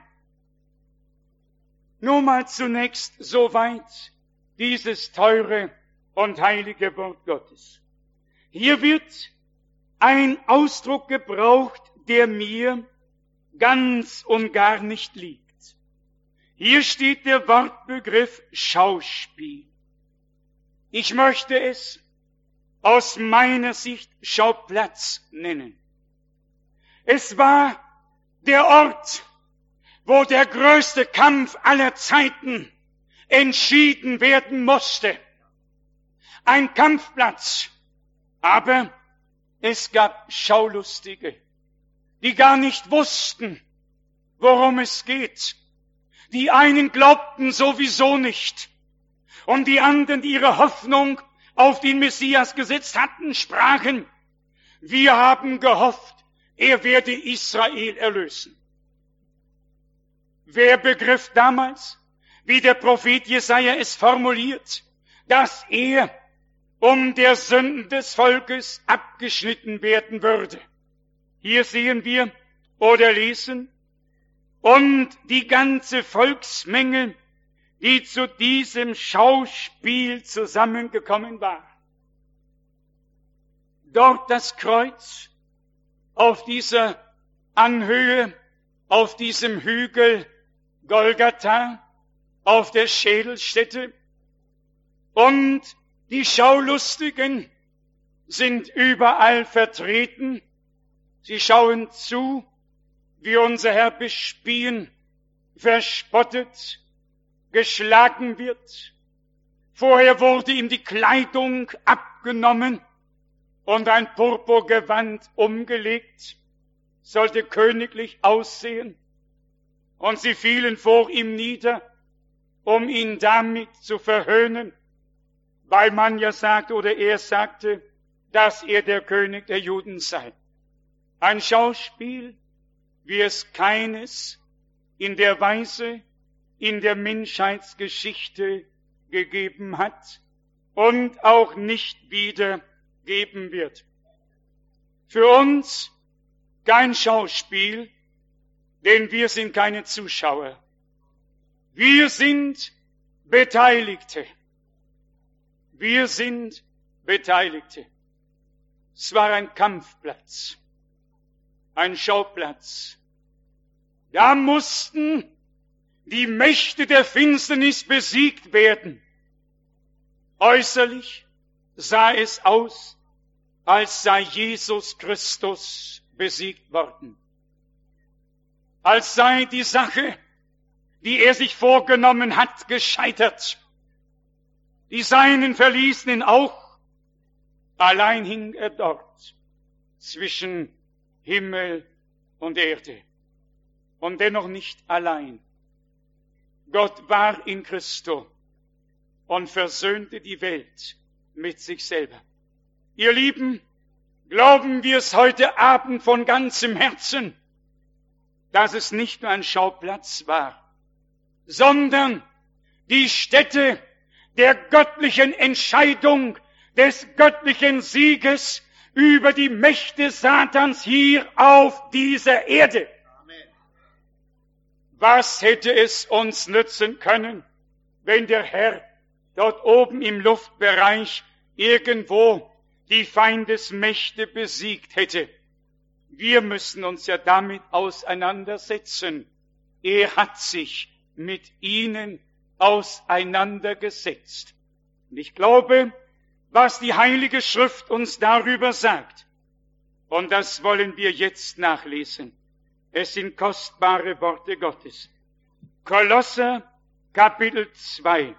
Nur mal zunächst soweit dieses teure und heilige Wort Gottes. Hier wird ein Ausdruck gebraucht, der mir ganz und gar nicht liegt. Hier steht der Wortbegriff Schauspiel. Ich möchte es aus meiner Sicht Schauplatz nennen. Es war der Ort, wo der größte Kampf aller Zeiten entschieden werden musste. Ein Kampfplatz. Aber es gab Schaulustige, die gar nicht wussten, worum es geht. Die einen glaubten sowieso nicht. Und die anderen, die ihre Hoffnung auf den Messias gesetzt hatten, sprachen, wir haben gehofft, er werde Israel erlösen. Wer begriff damals, wie der Prophet Jesaja es formuliert, dass er um der Sünden des Volkes abgeschnitten werden würde? Hier sehen wir oder lesen, und die ganze Volksmenge, die zu diesem Schauspiel zusammengekommen war. Dort das Kreuz, auf dieser Anhöhe, auf diesem Hügel Golgatha, auf der Schädelstätte. Und die Schaulustigen sind überall vertreten. Sie schauen zu, wie unser Herr bespiehen, verspottet, geschlagen wird. Vorher wurde ihm die Kleidung abgenommen und ein Purpurgewand umgelegt, sollte königlich aussehen. Und sie fielen vor ihm nieder, um ihn damit zu verhöhnen, weil man ja sagt, oder er sagte, dass er der König der Juden sei. Ein Schauspiel, wie es keines in der Weise in der Menschheitsgeschichte gegeben hat und auch nicht wieder geben wird. Für uns kein Schauspiel, denn wir sind keine Zuschauer. Wir sind Beteiligte. Wir sind Beteiligte. Es war ein Kampfplatz, ein Schauplatz. Da mussten die Mächte der Finsternis besiegt werden. Äußerlich sah es aus, als sei Jesus Christus besiegt worden. Als sei die Sache, die er sich vorgenommen hat, gescheitert. Die Seinen verließen ihn auch. Allein hing er dort zwischen Himmel und Erde. Und dennoch nicht allein. Gott war in Christo und versöhnte die Welt mit sich selber. Ihr Lieben, glauben wir es heute Abend von ganzem Herzen, dass es nicht nur ein Schauplatz war, sondern die Stätte der göttlichen Entscheidung, des göttlichen Sieges über die Mächte Satans hier auf dieser Erde. Amen. Was hätte es uns nützen können, wenn der Herr dort oben im Luftbereich irgendwo die Feindesmächte besiegt hätte? Wir müssen uns ja damit auseinandersetzen. Er hat sich mit ihnen auseinandergesetzt. Und ich glaube, was die Heilige Schrift uns darüber sagt, Und das wollen wir jetzt nachlesen. Es sind kostbare Worte Gottes. Kolosser Kapitel 2.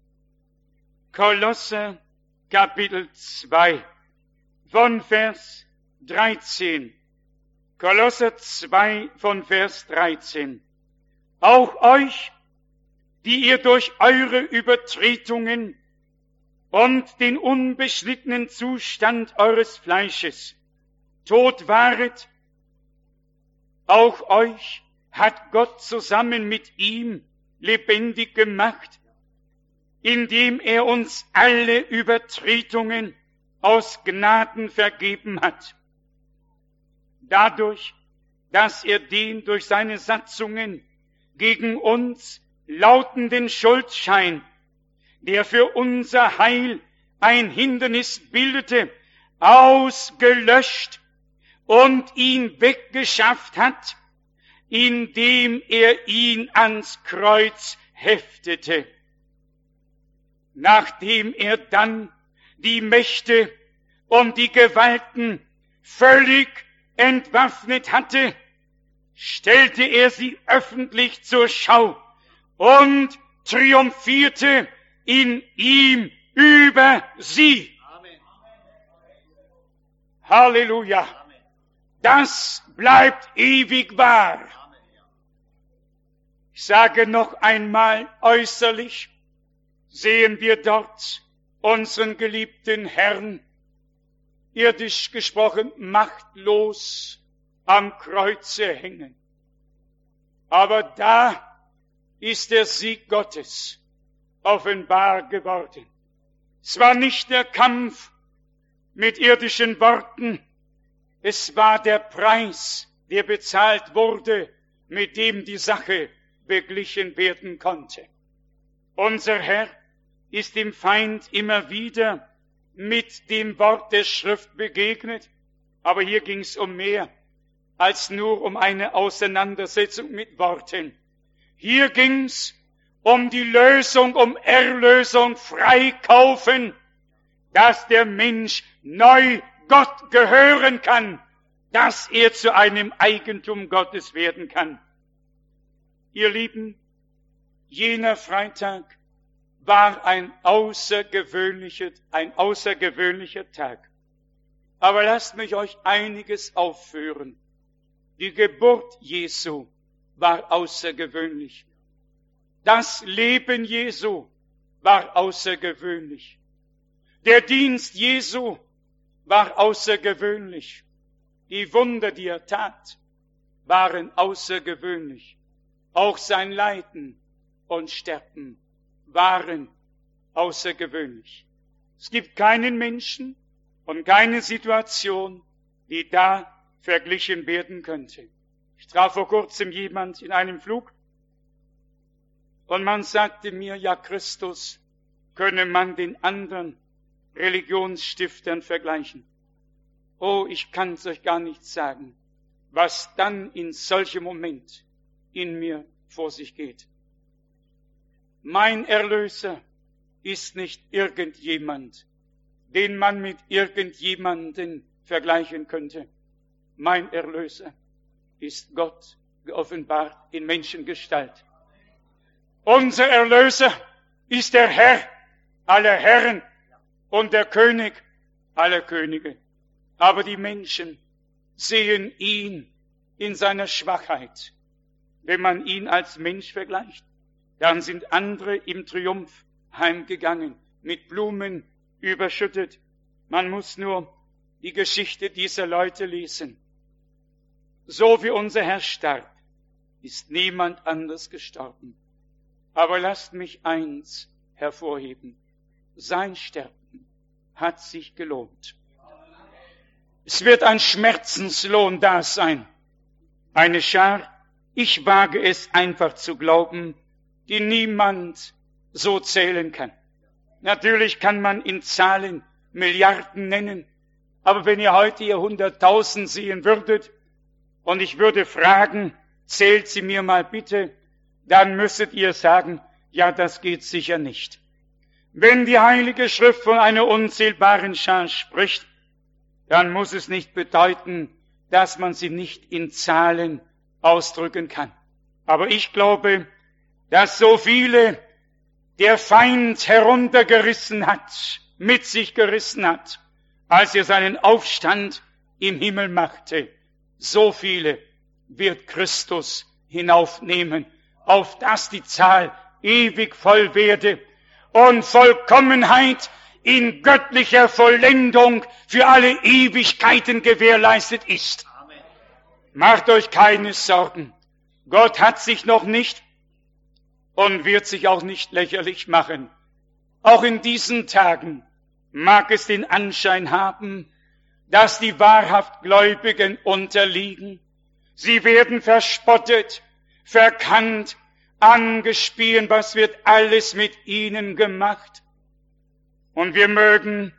Kolosser Kapitel 2 von Vers 13. Kolosser 2 von Vers 13. Auch euch, die ihr durch eure Übertretungen und den unbeschnittenen Zustand eures Fleisches tot waret, auch euch hat Gott zusammen mit ihm lebendig gemacht, indem er uns alle Übertretungen aus Gnaden vergeben hat. Dadurch, dass er den durch seine Satzungen gegen uns lautenden Schuldschein, der für unser Heil ein Hindernis bildete, ausgelöscht und ihn weggeschafft hat, indem er ihn ans Kreuz heftete. Nachdem er dann die Mächte und die Gewalten völlig entwaffnet hatte, stellte er sie öffentlich zur Schau und triumphierte in ihm über sie.
Amen.
Halleluja. Das bleibt ewig wahr. Ich sage noch einmal, äußerlich sehen wir dort unseren geliebten Herrn, irdisch gesprochen, machtlos am Kreuze hängen. Aber da ist der Sieg Gottes offenbar geworden. Es war nicht der Kampf mit irdischen Worten, es war der Preis, der bezahlt wurde, mit dem die Sache beglichen werden konnte. Unser Herr ist dem Feind immer wieder mit dem Wort der Schrift begegnet, aber hier ging es um mehr als nur um eine Auseinandersetzung mit Worten. Hier ging es um die Lösung, um Erlösung, Freikaufen, dass der Mensch neu Gott gehören kann, dass er zu einem Eigentum Gottes werden kann. Ihr Lieben, jener Freitag war ein außergewöhnlicher Tag. Aber lasst mich euch einiges aufführen. Die Geburt Jesu war außergewöhnlich. Das Leben Jesu war außergewöhnlich. Der Dienst Jesu war außergewöhnlich. Die Wunder, die er tat, waren außergewöhnlich. Auch sein Leiden und Sterben waren außergewöhnlich. Es gibt keinen Menschen und keine Situation, die da verglichen werden könnte. Ich traf vor kurzem jemand in einem Flug und man sagte mir, ja, Christus könne man den anderen Religionsstiftern vergleichen. Oh, ich kann es euch gar nicht sagen, was dann in solchem Moment in mir vor sich geht. Mein Erlöser ist nicht irgendjemand, den man mit irgendjemanden vergleichen könnte. Mein Erlöser ist Gott geoffenbart in Menschengestalt. Unser Erlöser ist der Herr aller Herren und der König aller Könige. Aber die Menschen sehen ihn in seiner Schwachheit. Wenn man ihn als Mensch vergleicht, dann sind andere im Triumph heimgegangen, mit Blumen überschüttet. Man muss nur die Geschichte dieser Leute lesen. So wie unser Herr starb, ist niemand anders gestorben. Aber lasst mich eins hervorheben. Sein Sterben hat sich gelohnt. Es wird ein Schmerzenslohn da sein. Eine Schar, ich wage es einfach zu glauben, die niemand so zählen kann. Natürlich kann man in Zahlen Milliarden nennen, aber wenn ihr heute ihr 100.000 sehen würdet und ich würde fragen, zählt sie mir mal bitte, dann müsstet ihr sagen, ja, das geht sicher nicht. Wenn die Heilige Schrift von einer unzählbaren Schar spricht, dann muss es nicht bedeuten, dass man sie nicht in Zahlen ausdrücken kann. Aber ich glaube, dass so viele der Feind heruntergerissen hat, mit sich gerissen hat, als er seinen Aufstand im Himmel machte. So viele wird Christus hinaufnehmen, auf dass die Zahl ewig voll werde und Vollkommenheit in göttlicher Vollendung für alle Ewigkeiten gewährleistet ist. Amen. Macht euch keine Sorgen. Gott hat sich noch nicht und wird sich auch nicht lächerlich machen. Auch in diesen Tagen mag es den Anschein haben, dass die wahrhaft Gläubigen unterliegen. Sie werden verspottet, verkannt, angespielt, was wird alles mit ihnen gemacht? Und wir mögen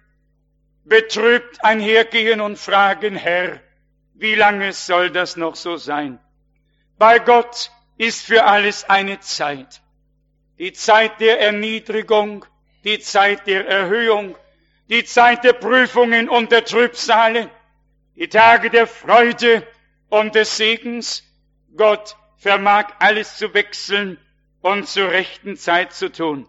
betrübt einhergehen und fragen, Herr, wie lange soll das noch so sein? Bei Gott ist für alles eine Zeit. Die Zeit der Erniedrigung, die Zeit der Erhöhung, die Zeit der Prüfungen und der Trübsale, die Tage der Freude und des Segens. Gott vermag alles zu wechseln und zur rechten Zeit zu tun.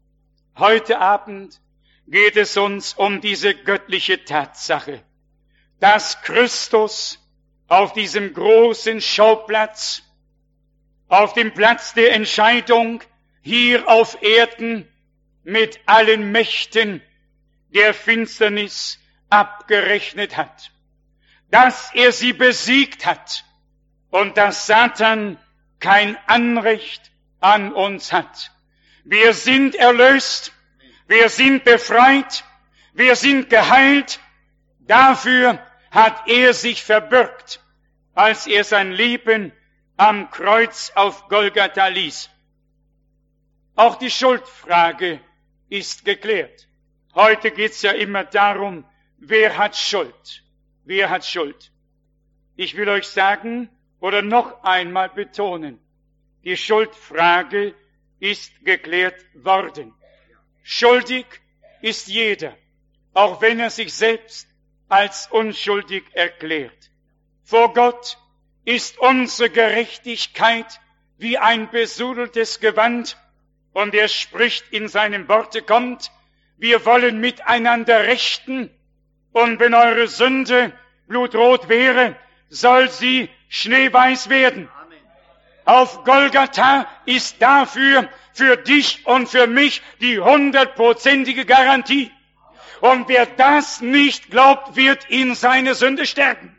Heute Abend geht es uns um diese göttliche Tatsache, dass Christus auf diesem großen Schauplatz, auf dem Platz der Entscheidung hier auf Erden mit allen Mächten der Finsternis abgerechnet hat, dass er sie besiegt hat und dass Satan kein Anrecht an uns hat. Wir sind erlöst, wir sind befreit, wir sind geheilt. Dafür hat er sich verbürgt, als er sein Leben am Kreuz auf Golgatha ließ. Auch die Schuldfrage ist geklärt. Heute geht's ja immer darum, wer hat Schuld? Wer hat Schuld? Ich will euch sagen oder noch einmal betonen, die Schuldfrage ist geklärt worden. Schuldig ist jeder, auch wenn er sich selbst als unschuldig erklärt. Vor Gott ist unsere Gerechtigkeit wie ein besudeltes Gewand, und er spricht in seinem Worte, kommt, wir wollen miteinander rechten, und wenn eure Sünde blutrot wäre, soll sie schneeweiß werden. Amen. Auf Golgatha ist dafür für dich und für mich die 100%ige Garantie. Und wer das nicht glaubt, wird in seine Sünde sterben.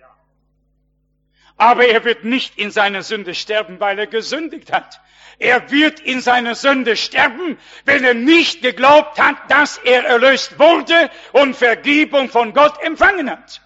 Aber er wird nicht in seiner Sünde sterben, weil er gesündigt hat. Er wird in seiner Sünde sterben, wenn er nicht geglaubt hat, dass er erlöst wurde und Vergebung von Gott empfangen hat.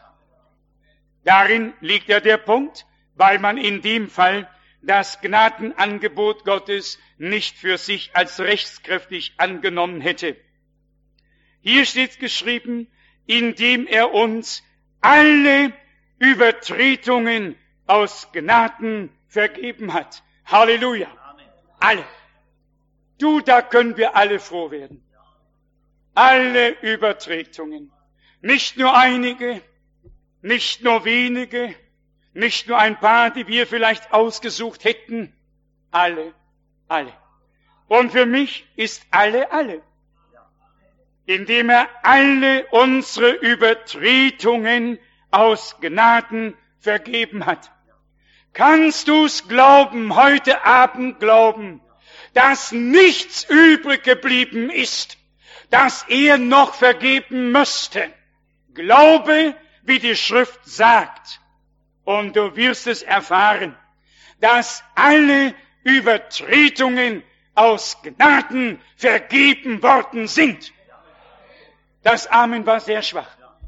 Darin liegt ja der Punkt, weil man in dem Fall das Gnadenangebot Gottes nicht für sich als rechtskräftig angenommen hätte. Hier steht geschrieben, indem er uns alle Übertretungen aus Gnaden vergeben hat. Halleluja. Amen. Alle. Du, da können wir alle froh werden. Alle Übertretungen. Nicht nur einige, nicht nur wenige, nicht nur ein paar, die wir vielleicht ausgesucht hätten. Alle, alle. Und für mich ist alle. Indem er alle unsere Übertretungen aus Gnaden vergeben hat. Kannst du's glauben, heute Abend glauben, dass nichts übrig geblieben ist, dass er noch vergeben müsste? Glaube, wie die Schrift sagt, und du wirst es erfahren, dass alle Übertretungen aus Gnaden vergeben worden sind. Das Amen war sehr schwach.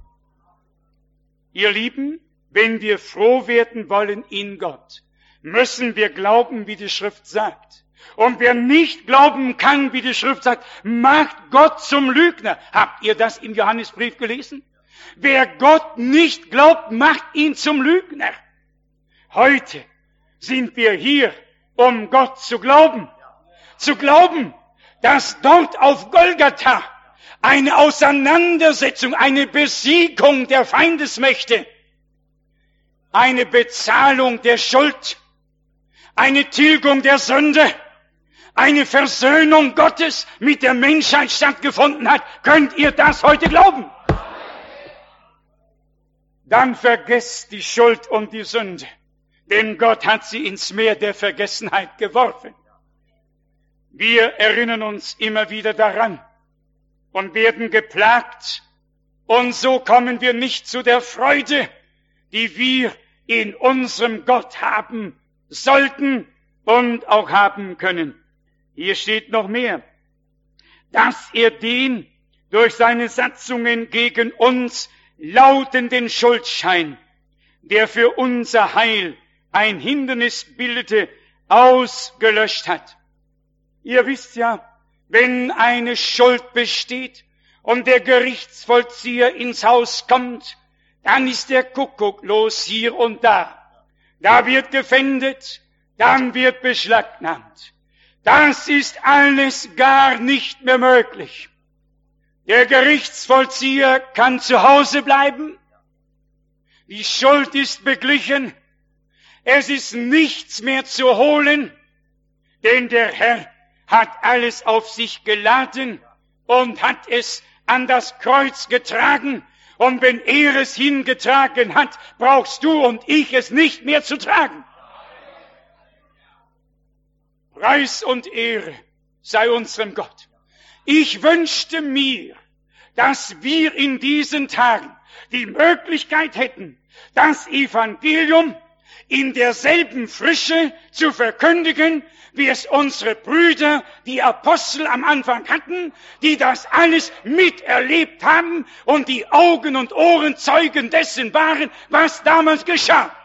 Ihr Lieben, wenn wir froh werden wollen in Gott, müssen wir glauben, wie die Schrift sagt. Und wer nicht glauben kann, wie die Schrift sagt, macht Gott zum Lügner. Habt ihr das im Johannesbrief gelesen? Wer Gott nicht glaubt, macht ihn zum Lügner. Heute sind wir hier, um Gott zu glauben. Zu glauben, dass dort auf Golgatha eine Auseinandersetzung, eine Besiegung der Feindesmächte, eine Bezahlung der Schuld, eine Tilgung der Sünde, eine Versöhnung Gottes mit der Menschheit stattgefunden hat. Könnt ihr das heute glauben? Dann vergesst die Schuld und die Sünde, denn Gott hat sie ins Meer der Vergessenheit geworfen. Wir erinnern uns immer wieder daran und werden geplagt, und so kommen wir nicht zu der Freude, die wir in unserem Gott haben sollten und auch haben können. Hier steht noch mehr, dass er den durch seine Satzungen gegen uns lautenden Schuldschein, der für unser Heil ein Hindernis bildete, ausgelöscht hat. Ihr wisst ja, wenn eine Schuld besteht und der Gerichtsvollzieher ins Haus kommt, dann ist der Kuckuck los hier und da. Da wird gefändet, dann wird beschlagnahmt. Das ist alles gar nicht mehr möglich. Der Gerichtsvollzieher kann zu Hause bleiben. Die Schuld ist beglichen. Es ist nichts mehr zu holen, denn der Herr hat alles auf sich geladen und hat es an das Kreuz getragen. Und wenn er es hingetragen hat, brauchst du und ich es nicht mehr zu tragen. Preis und Ehre sei unserem Gott. Ich wünschte mir, dass wir in diesen Tagen die Möglichkeit hätten, das Evangelium in derselben Frische zu verkündigen, wie es unsere Brüder, die Apostel am Anfang hatten, die das alles miterlebt haben und die Augen und Ohren Zeugen dessen waren, was damals geschah.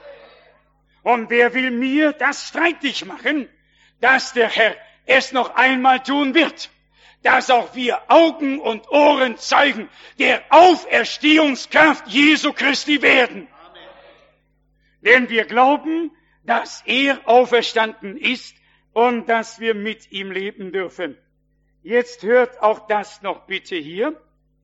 Und wer will mir das streitig machen, dass der Herr es noch einmal tun wird, dass auch wir Augen und Ohren Zeugen der Auferstehungskraft Jesu Christi werden. Amen. Denn wir glauben, dass er auferstanden ist und dass wir mit ihm leben dürfen. Jetzt hört auch das noch bitte hier.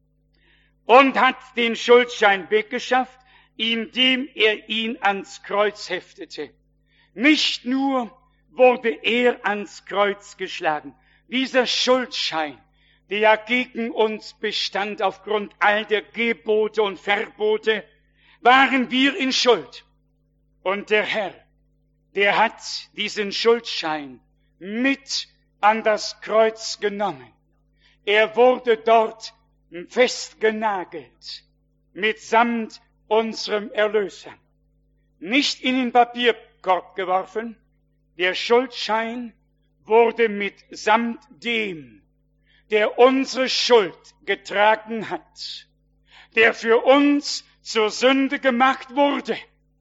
Und hat den Schuldschein weggeschafft, indem er ihn ans Kreuz heftete. Nicht nur wurde er ans Kreuz geschlagen. Dieser Schuldschein, der ja gegen uns bestand aufgrund all der Gebote und Verbote, waren wir in Schuld. Und der Herr, der hat diesen Schuldschein mit an das Kreuz genommen. Er wurde dort festgenagelt, mitsamt unserem Erlöser. Nicht in den Papierkorb geworfen, der Schuldschein wurde mitsamt dem, der unsere Schuld getragen hat, der für uns zur Sünde gemacht wurde,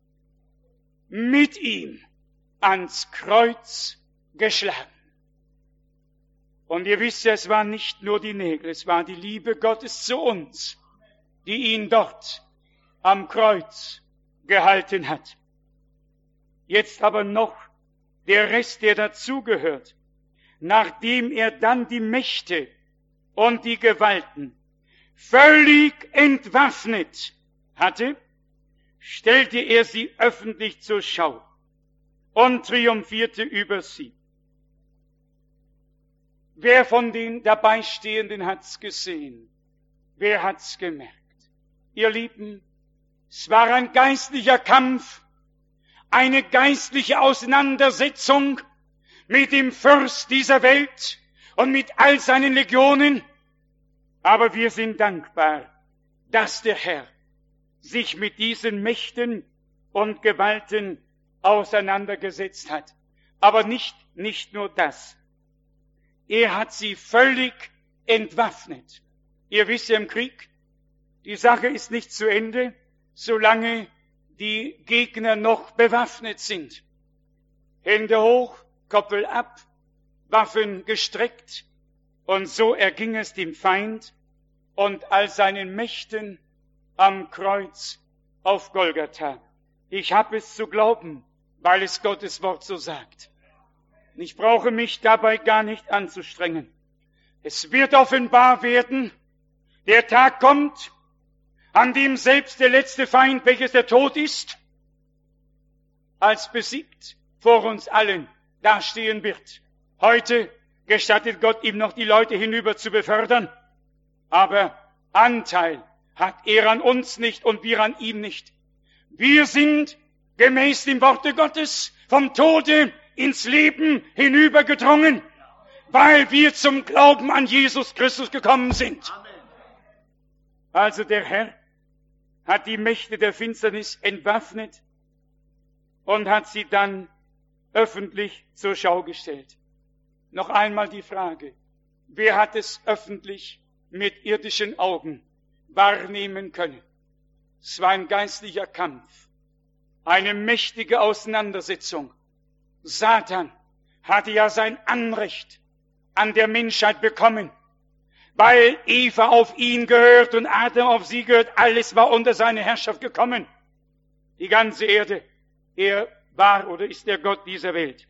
mit ihm ans Kreuz geschlagen. Und ihr wisst ja, es war nicht nur die Nägel, es war die Liebe Gottes zu uns, die ihn dort am Kreuz gehalten hat. Jetzt aber noch der Rest, der dazugehört. Nachdem er dann die Mächte und die Gewalten völlig entwaffnet hatte, stellte er sie öffentlich zur Schau und triumphierte über sie. Wer von den Dabeistehenden hat's gesehen? Wer hat's gemerkt? Ihr Lieben, es war ein geistlicher Kampf, eine geistliche Auseinandersetzung mit dem Fürst dieser Welt und mit all seinen Legionen. Aber wir sind dankbar, dass der Herr sich mit diesen Mächten und Gewalten auseinandergesetzt hat. Aber nicht nur das. Er hat sie völlig entwaffnet. Ihr wisst ja im Krieg, die Sache ist nicht zu Ende, solange die Gegner noch bewaffnet sind. Hände hoch, Koppel ab, Waffen gestreckt, und so erging es dem Feind und all seinen Mächten am Kreuz auf Golgatha. Ich habe es zu glauben, weil es Gottes Wort so sagt. Ich brauche mich dabei gar nicht anzustrengen. Es wird offenbar werden, Der Tag kommt, an dem selbst der letzte Feind, welches der Tod ist, als besiegt vor uns allen dastehen wird. Heute gestattet Gott ihm noch, die Leute hinüber zu befördern, aber Anteil hat er an uns nicht und wir an ihm nicht. Wir sind gemäß dem Worte Gottes vom Tode ins Leben hinübergedrungen, weil wir zum Glauben an Jesus Christus gekommen sind. Also der Herr hat die Mächte der Finsternis entwaffnet und hat sie dann öffentlich zur Schau gestellt. Noch einmal die Frage, wer hat es öffentlich mit irdischen Augen wahrnehmen können? Es war ein geistlicher Kampf, eine mächtige Auseinandersetzung. Satan hatte ja sein Anrecht an der Menschheit bekommen, weil Eva auf ihn gehört und Adam auf sie gehört. Alles war unter seine Herrschaft gekommen. Die ganze Erde. Er war oder ist der Gott dieser Welt.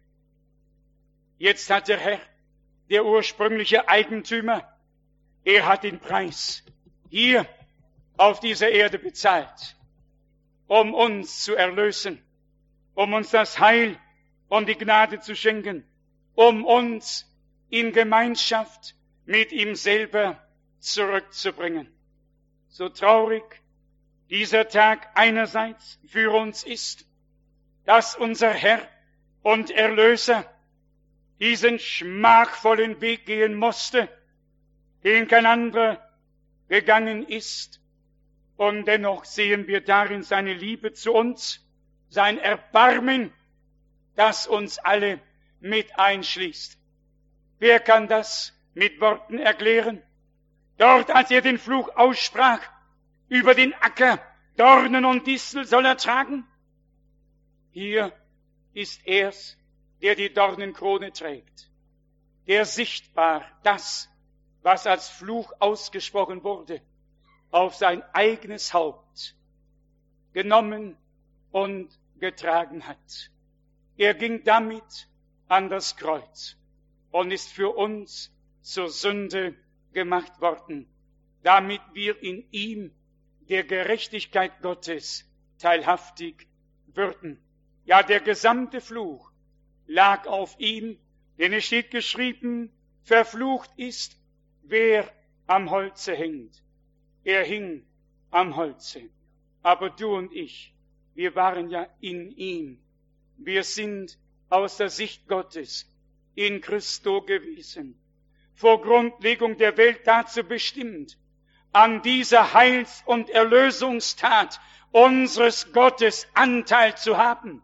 Jetzt hat der Herr, der ursprüngliche Eigentümer, er hat den Preis hier auf dieser Erde bezahlt, um uns zu erlösen, um uns das Heil und die Gnade zu schenken, um uns in Gemeinschaft mit ihm selber zurückzubringen. So traurig dieser Tag einerseits für uns ist, dass unser Herr und Erlöser diesen schmachvollen Weg gehen musste, den kein anderer gegangen ist. Und dennoch sehen wir darin seine Liebe zu uns, sein Erbarmen, das uns alle mit einschließt. Wer kann das mit Worten erklären? Dort, als er den Fluch aussprach, über den Acker, Dornen und Distel soll er tragen. Hier ist er's, der die Dornenkrone trägt, der sichtbar das, was als Fluch ausgesprochen wurde, auf sein eigenes Haupt genommen und getragen hat. Er ging damit an das Kreuz und ist für uns zur Sünde gemacht worden, damit wir in ihm der Gerechtigkeit Gottes teilhaftig würden. Ja, der gesamte Fluch lag auf ihm, denn es steht geschrieben, verflucht ist, wer am Holze hängt. Er hing am Holze. Aber du und ich, wir waren ja in ihm. Wir sind aus der Sicht Gottes in Christo gewesen, vor Grundlegung der Welt dazu bestimmt, an dieser Heils- und Erlösungstat unseres Gottes Anteil zu haben.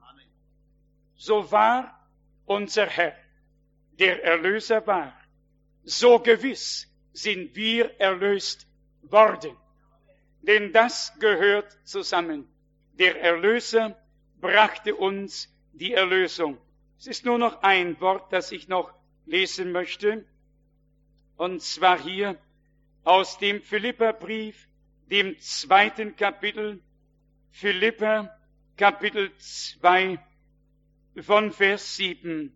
So wahr unser Herr, der Erlöser war, so gewiss sind wir erlöst worden. Denn das gehört zusammen. Der Erlöser brachte uns die Erlösung. Es ist nur noch ein Wort, das ich noch lesen möchte, und zwar hier aus dem Philipperbrief, dem 2. Kapitel, Philipper, Kapitel 2, von Vers 7.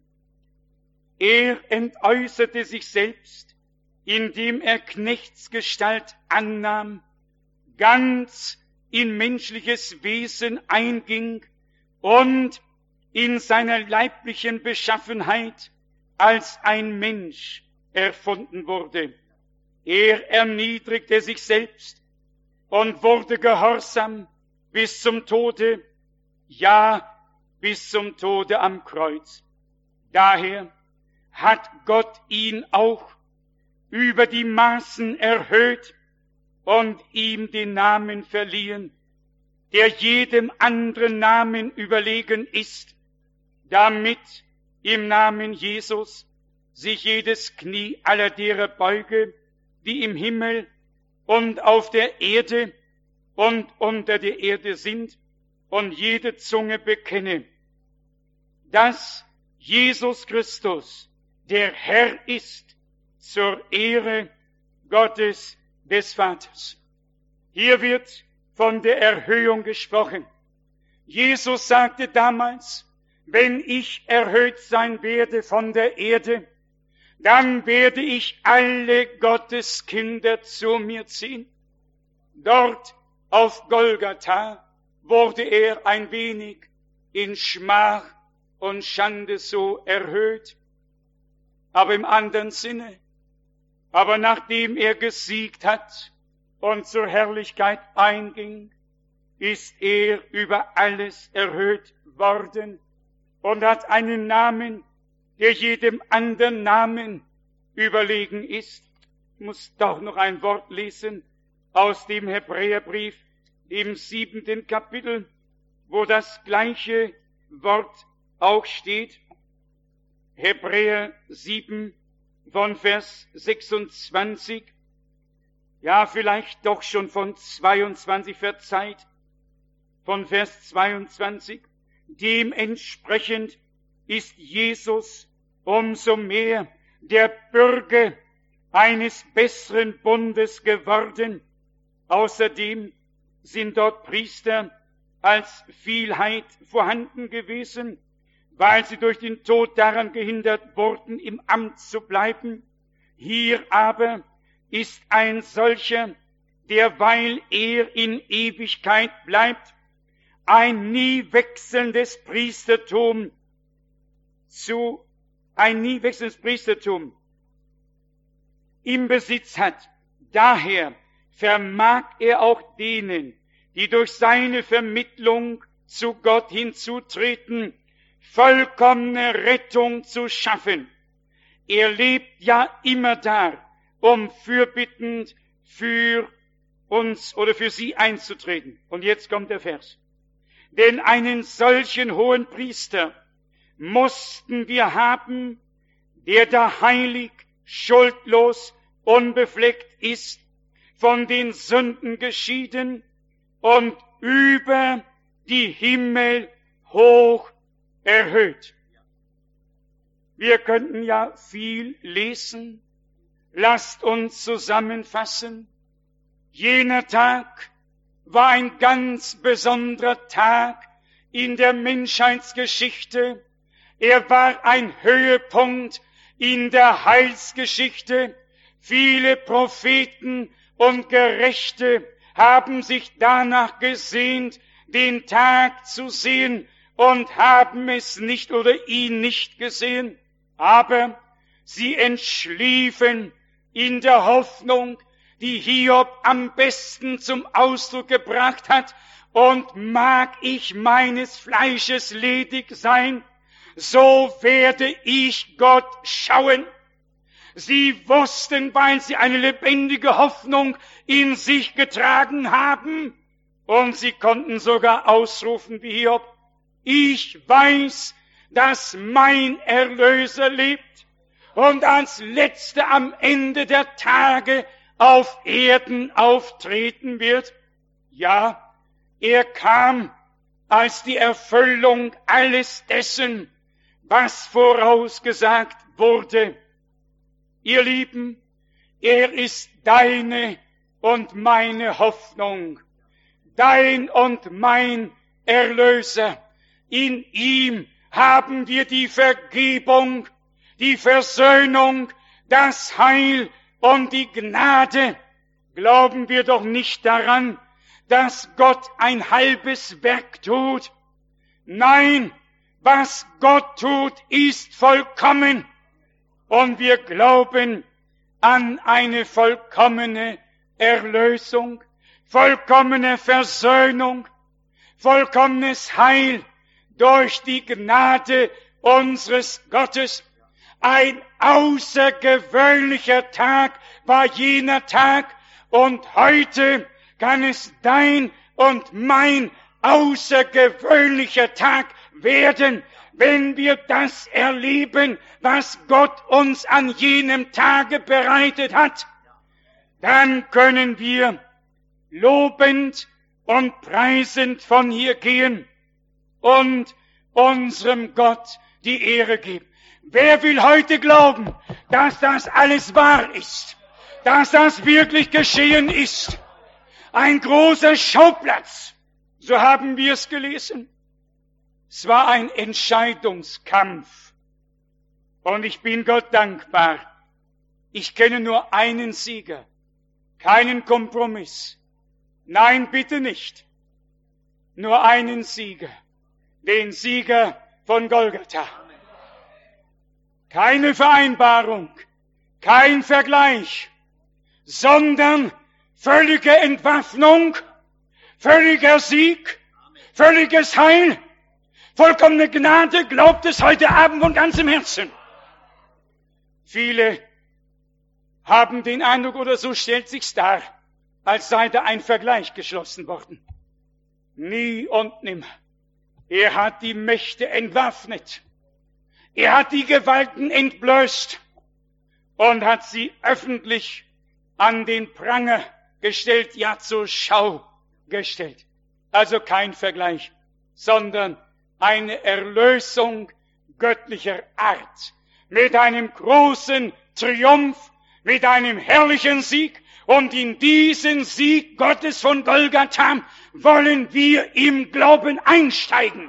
Er entäußerte sich selbst, indem er Knechtsgestalt annahm, ganz in menschliches Wesen einging und in seiner leiblichen Beschaffenheit als ein Mensch erfunden wurde. Er erniedrigte sich selbst und wurde gehorsam bis zum Tode, ja, bis zum Tode am Kreuz. Daher hat Gott ihn auch über die Maßen erhöht und ihm den Namen verliehen, der jedem anderen Namen überlegen ist, damit im Namen Jesus sich jedes Knie aller derer beuge, die im Himmel und auf der Erde und unter der Erde sind, und jede Zunge bekenne, dass Jesus Christus der Herr ist, zur Ehre Gottes des Vaters. Hier wird von der Erhöhung gesprochen. Jesus sagte damals, wenn ich erhöht sein werde von der Erde, dann werde ich alle Gottes Kinder zu mir ziehen. Dort auf Golgatha wurde er ein wenig in Schmach und Schande so erhöht, aber im anderen Sinne. Aber nachdem er gesiegt hat und zur Herrlichkeit einging, ist er über alles erhöht worden und hat einen Namen, der jedem anderen Namen überlegen ist. Ich muss doch noch ein Wort lesen aus dem Hebräerbrief, im 7. Kapitel, wo das gleiche Wort auch steht. Hebräer 7 von Vers 26, ja vielleicht doch schon von 22, verzeiht, von Vers 22. Dementsprechend ist Jesus umso mehr der Bürger eines besseren Bundes geworden. Außerdem sind dort Priester als Vielheit vorhanden gewesen, weil sie durch den Tod daran gehindert wurden, im Amt zu bleiben. Hier aber ist ein solcher, derweil er in Ewigkeit bleibt, ein nie wechselndes Priestertum im Besitz hat. Daher vermag er auch denen, die durch seine Vermittlung zu Gott hinzutreten, vollkommene Rettung zu schaffen. Er lebt ja immer da, um fürbittend für uns oder für sie einzutreten. Und jetzt kommt der Vers. Denn einen solchen hohen Priester mussten wir haben, der da heilig, schuldlos, unbefleckt ist, von den Sünden geschieden und über die Himmel hoch erhöht. Wir könnten ja viel lesen. Lasst uns zusammenfassen. Jener Tag war ein ganz besonderer Tag in der Menschheitsgeschichte. Er war ein Höhepunkt in der Heilsgeschichte. Viele Propheten und Gerechte haben sich danach gesehnt, den Tag zu sehen und haben es nicht oder ihn nicht gesehen. Aber sie entschliefen in der Hoffnung, die Hiob am besten zum Ausdruck gebracht hat. Und mag ich meines Fleisches ledig sein, so werde ich Gott schauen. Sie wussten, weil sie eine lebendige Hoffnung in sich getragen haben, und sie konnten sogar ausrufen wie Hiob, ich weiß, dass mein Erlöser lebt und als Letzter am Ende der Tage auf Erden auftreten wird. Ja, er kam als die Erfüllung alles dessen, was vorausgesagt wurde. Ihr Lieben, er ist deine und meine Hoffnung, dein und mein Erlöser. In ihm haben wir die Vergebung, die Versöhnung, das Heil und die Gnade. Glauben wir doch nicht daran, dass Gott ein halbes Werk tut. Nein, was Gott tut, ist vollkommen. Und wir glauben an eine vollkommene Erlösung, vollkommene Versöhnung, vollkommenes Heil durch die Gnade unseres Gottes. Ein außergewöhnlicher Tag war jener Tag, und heute kann es dein und mein außergewöhnlicher Tag werden, wenn wir das erleben, was Gott uns an jenem Tage bereitet hat. Dann können wir lobend und preisend von hier gehen und unserem Gott die Ehre geben. Wer will heute glauben, dass das alles wahr ist, dass das wirklich geschehen ist? Ein großer Schauplatz, so haben wir es gelesen. Es war ein Entscheidungskampf. Und ich bin Gott dankbar. Ich kenne nur einen Sieger, keinen Kompromiss. Nein, bitte nicht. Nur einen Sieger, den Sieger von Golgatha. Keine Vereinbarung, kein Vergleich, sondern völlige Entwaffnung, völliger Sieg, völliges Heil, vollkommene Gnade. Glaubt es heute Abend von ganzem Herzen. Viele haben den Eindruck, oder so stellt sich's dar, als sei da ein Vergleich geschlossen worden. Nie und nimmer. Er hat die Mächte entwaffnet. Er hat die Gewalten entblößt und hat sie öffentlich an den Pranger gestellt, ja zur Schau gestellt. Also kein Vergleich, sondern eine Erlösung göttlicher Art. Mit einem großen Triumph, mit einem herrlichen Sieg. Und in diesen Sieg Gottes von Golgatha wollen wir im Glauben einsteigen.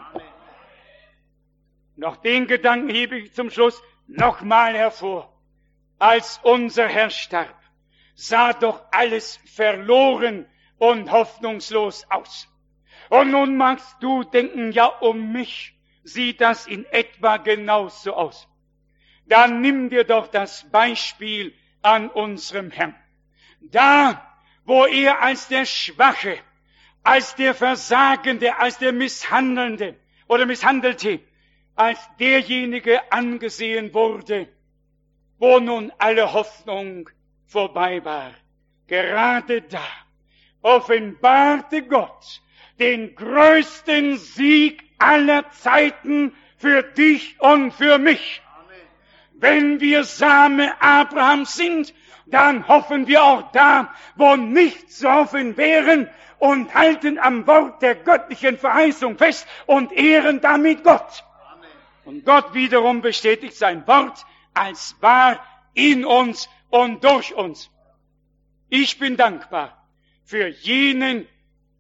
Noch den Gedanken hebe ich zum Schluss nochmal hervor. Als unser Herr starb, sah doch alles verloren und hoffnungslos aus. Und nun magst du denken, ja, um mich sieht das in etwa genauso aus. Dann nimm dir doch das Beispiel an unserem Herrn. Da, wo er als der Schwache, als der Versagende, als der Misshandelnde oder Misshandelte, als derjenige angesehen wurde, wo nun alle Hoffnung vorbei war. Gerade da offenbarte Gott den größten Sieg aller Zeiten für dich und für mich. Wenn wir Same Abrahams sind, dann hoffen wir auch da, wo nichts zu hoffen wären, und halten am Wort der göttlichen Verheißung fest und ehren damit Gott. Und Gott wiederum bestätigt sein Wort als wahr in uns und durch uns. Ich bin dankbar für jenen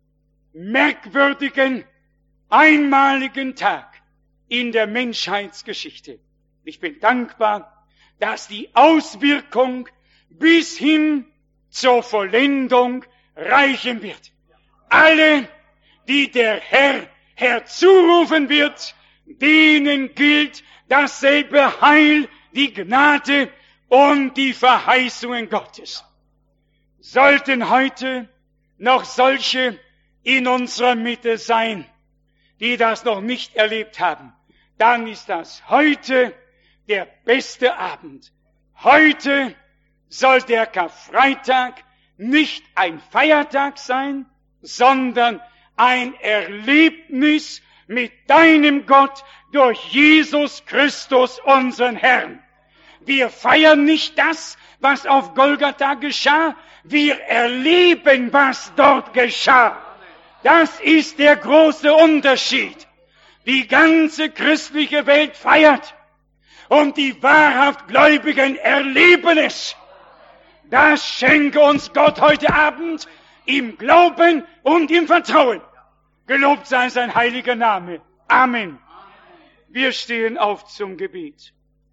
merkwürdigen, einmaligen Tag in der Menschheitsgeschichte. Ich bin dankbar, dass die Auswirkung bis hin zur Vollendung reichen wird. Alle, die der Herr herzurufen wird, denen gilt dasselbe Heil, die Gnade und die Verheißungen Gottes. Sollten heute noch solche in unserer Mitte sein, die das noch nicht erlebt haben, dann ist das heute der beste Abend. Heute soll der Karfreitag nicht ein Feiertag sein, sondern ein Erlebnis mit deinem Gott durch Jesus Christus, unseren Herrn. Wir feiern nicht das, was auf Golgatha geschah, wir erleben, was dort geschah. Das ist der große Unterschied. Die ganze christliche Welt feiert und die wahrhaft Gläubigen erleben es. Das schenke uns Gott heute Abend im Glauben und im Vertrauen. Gelobt sei sein heiliger Name. Amen. Wir stehen auf zum Gebet.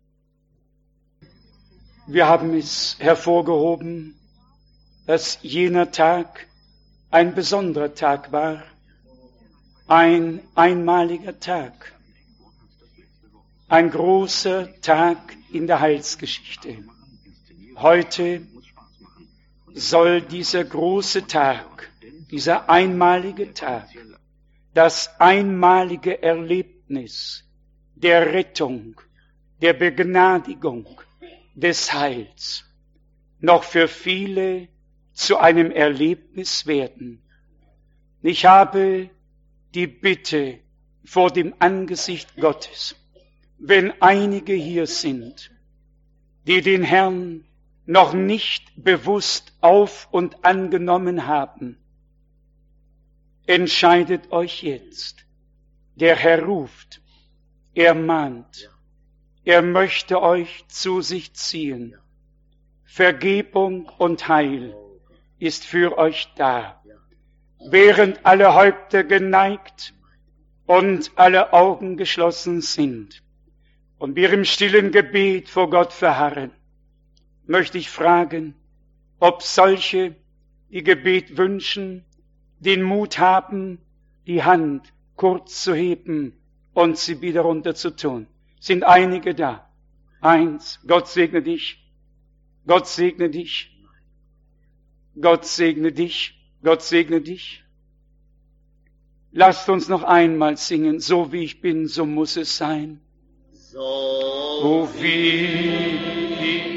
Wir haben es hervorgehoben, dass jener Tag ein besonderer Tag war, ein einmaliger Tag, ein großer Tag in der Heilsgeschichte. Heute soll dieser große Tag, dieser einmalige Tag, das einmalige Erlebnis der Rettung, der Begnadigung, des Heils, noch für viele zu einem Erlebnis werden. Ich habe die Bitte vor dem Angesicht Gottes, wenn einige hier sind, die den Herrn noch nicht bewusst auf und angenommen haben, entscheidet euch jetzt. Der Herr ruft, er mahnt, er möchte euch zu sich ziehen. Vergebung und Heil ist für euch da. Während alle Häupter geneigt und alle Augen geschlossen sind und wir im stillen Gebet vor Gott verharren, möchte ich fragen, ob solche, die Gebet wünschen, den Mut haben, die Hand kurz zu heben und sie wieder runter zu tun. Sind einige da? 1, Gott segne dich. Gott segne dich. Gott segne dich. Gott segne dich. Lasst uns noch einmal singen, so wie ich bin, so muss es sein.
So
wie ich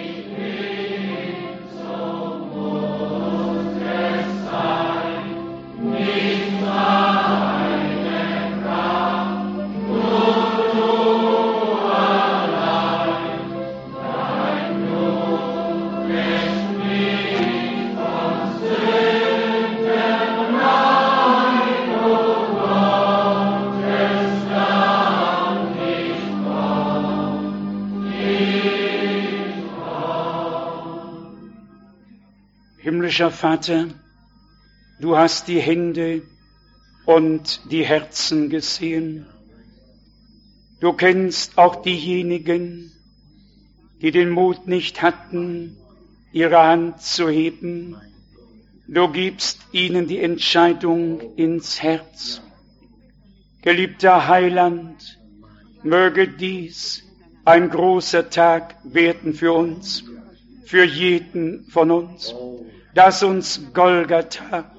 Himmlischer Vater, du hast die Hände und die Herzen gesehen. Du kennst auch diejenigen, die den Mut nicht hatten, ihre Hand zu heben. Du gibst ihnen die Entscheidung ins Herz. Geliebter Heiland, möge dies ein großer Tag werden für uns, für jeden von uns, dass uns Golgatha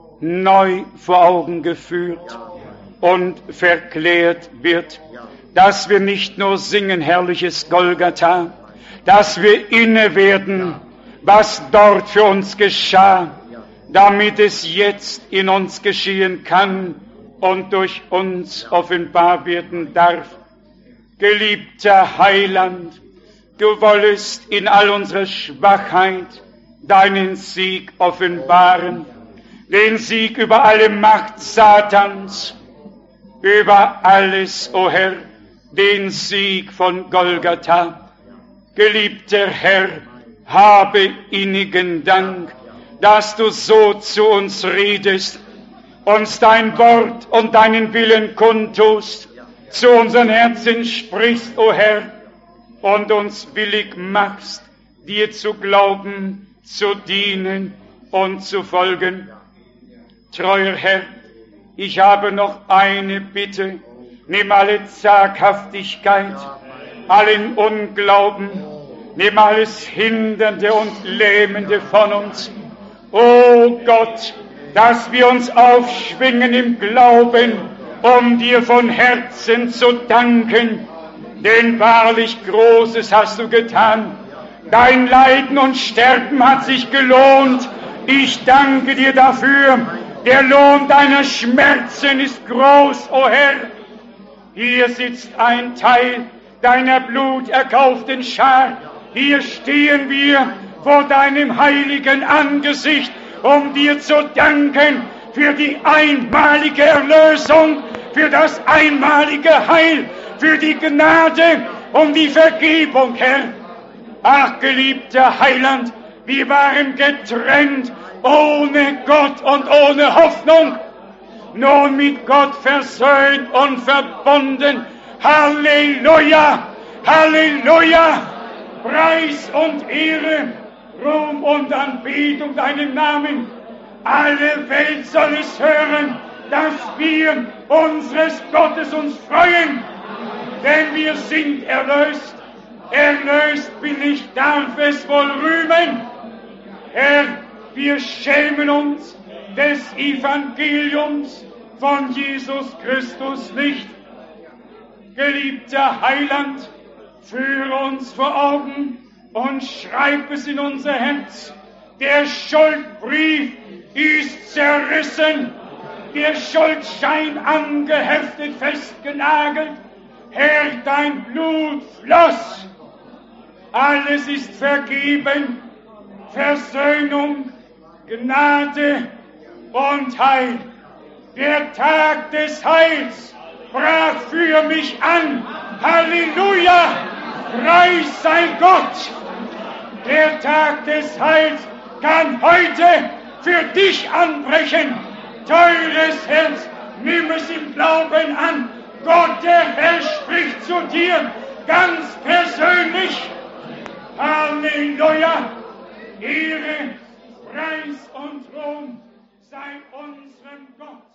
neu vor Augen geführt und verklärt wird, dass wir nicht nur singen, herrliches Golgatha, dass wir inne werden, was dort für uns geschah, damit es jetzt in uns geschehen kann und durch uns offenbar werden darf. Geliebter Heiland, du wollest in all unserer Schwachheit deinen Sieg offenbaren, den Sieg über alle Macht Satans, über alles, o Herr, den Sieg von Golgatha. Geliebter Herr, habe innigen Dank, dass du so zu uns redest, uns dein Wort und deinen Willen kundtust, zu unseren Herzen sprichst, o Herr, und uns willig machst, dir zu glauben, zu dienen und zu folgen. Treuer Herr, ich habe noch eine Bitte. Nimm alle Zaghaftigkeit, allen Unglauben, nimm alles Hindernde und Lähmende von uns. O Gott, dass wir uns aufschwingen im Glauben, um dir von Herzen zu danken, denn wahrlich Großes hast du getan. Dein Leiden und Sterben hat sich gelohnt. Ich danke dir dafür. Der Lohn deiner Schmerzen ist groß, o Herr. Hier sitzt ein Teil deiner bluterkauften Schar. Hier stehen wir vor deinem heiligen Angesicht, um dir zu danken für die einmalige Erlösung, für das einmalige Heil, für die Gnade und die Vergebung, Herr. Ach, geliebter Heiland, wir waren getrennt, ohne Gott und ohne Hoffnung, nun mit Gott versöhnt und verbunden. Halleluja, Halleluja, Preis und Ehre, Ruhm und Anbetung deinem Namen. Alle Welt soll es hören, dass wir unseres Gottes uns freuen, denn wir sind erlöst. Erlöst bin ich, darf es wohl rühmen. Herr, wir schämen uns des Evangeliums von Jesus Christus nicht. Geliebter Heiland, führe uns vor Augen und schreib es in unser Herz. Der Schuldbrief ist zerrissen, der Schuldschein angeheftet, festgenagelt. Herr, dein Blut floss. Alles ist vergeben, Versöhnung, Gnade und Heil. Der Tag des Heils brach für mich an. Halleluja! Preis sei Gott! Der Tag des Heils kann heute für dich anbrechen. Teures Herz, nimm es im Glauben an. Gott, der Herr, spricht zu dir ganz persönlich. Halleluja! Ehre, Preis und Ruhm sei unserem Gott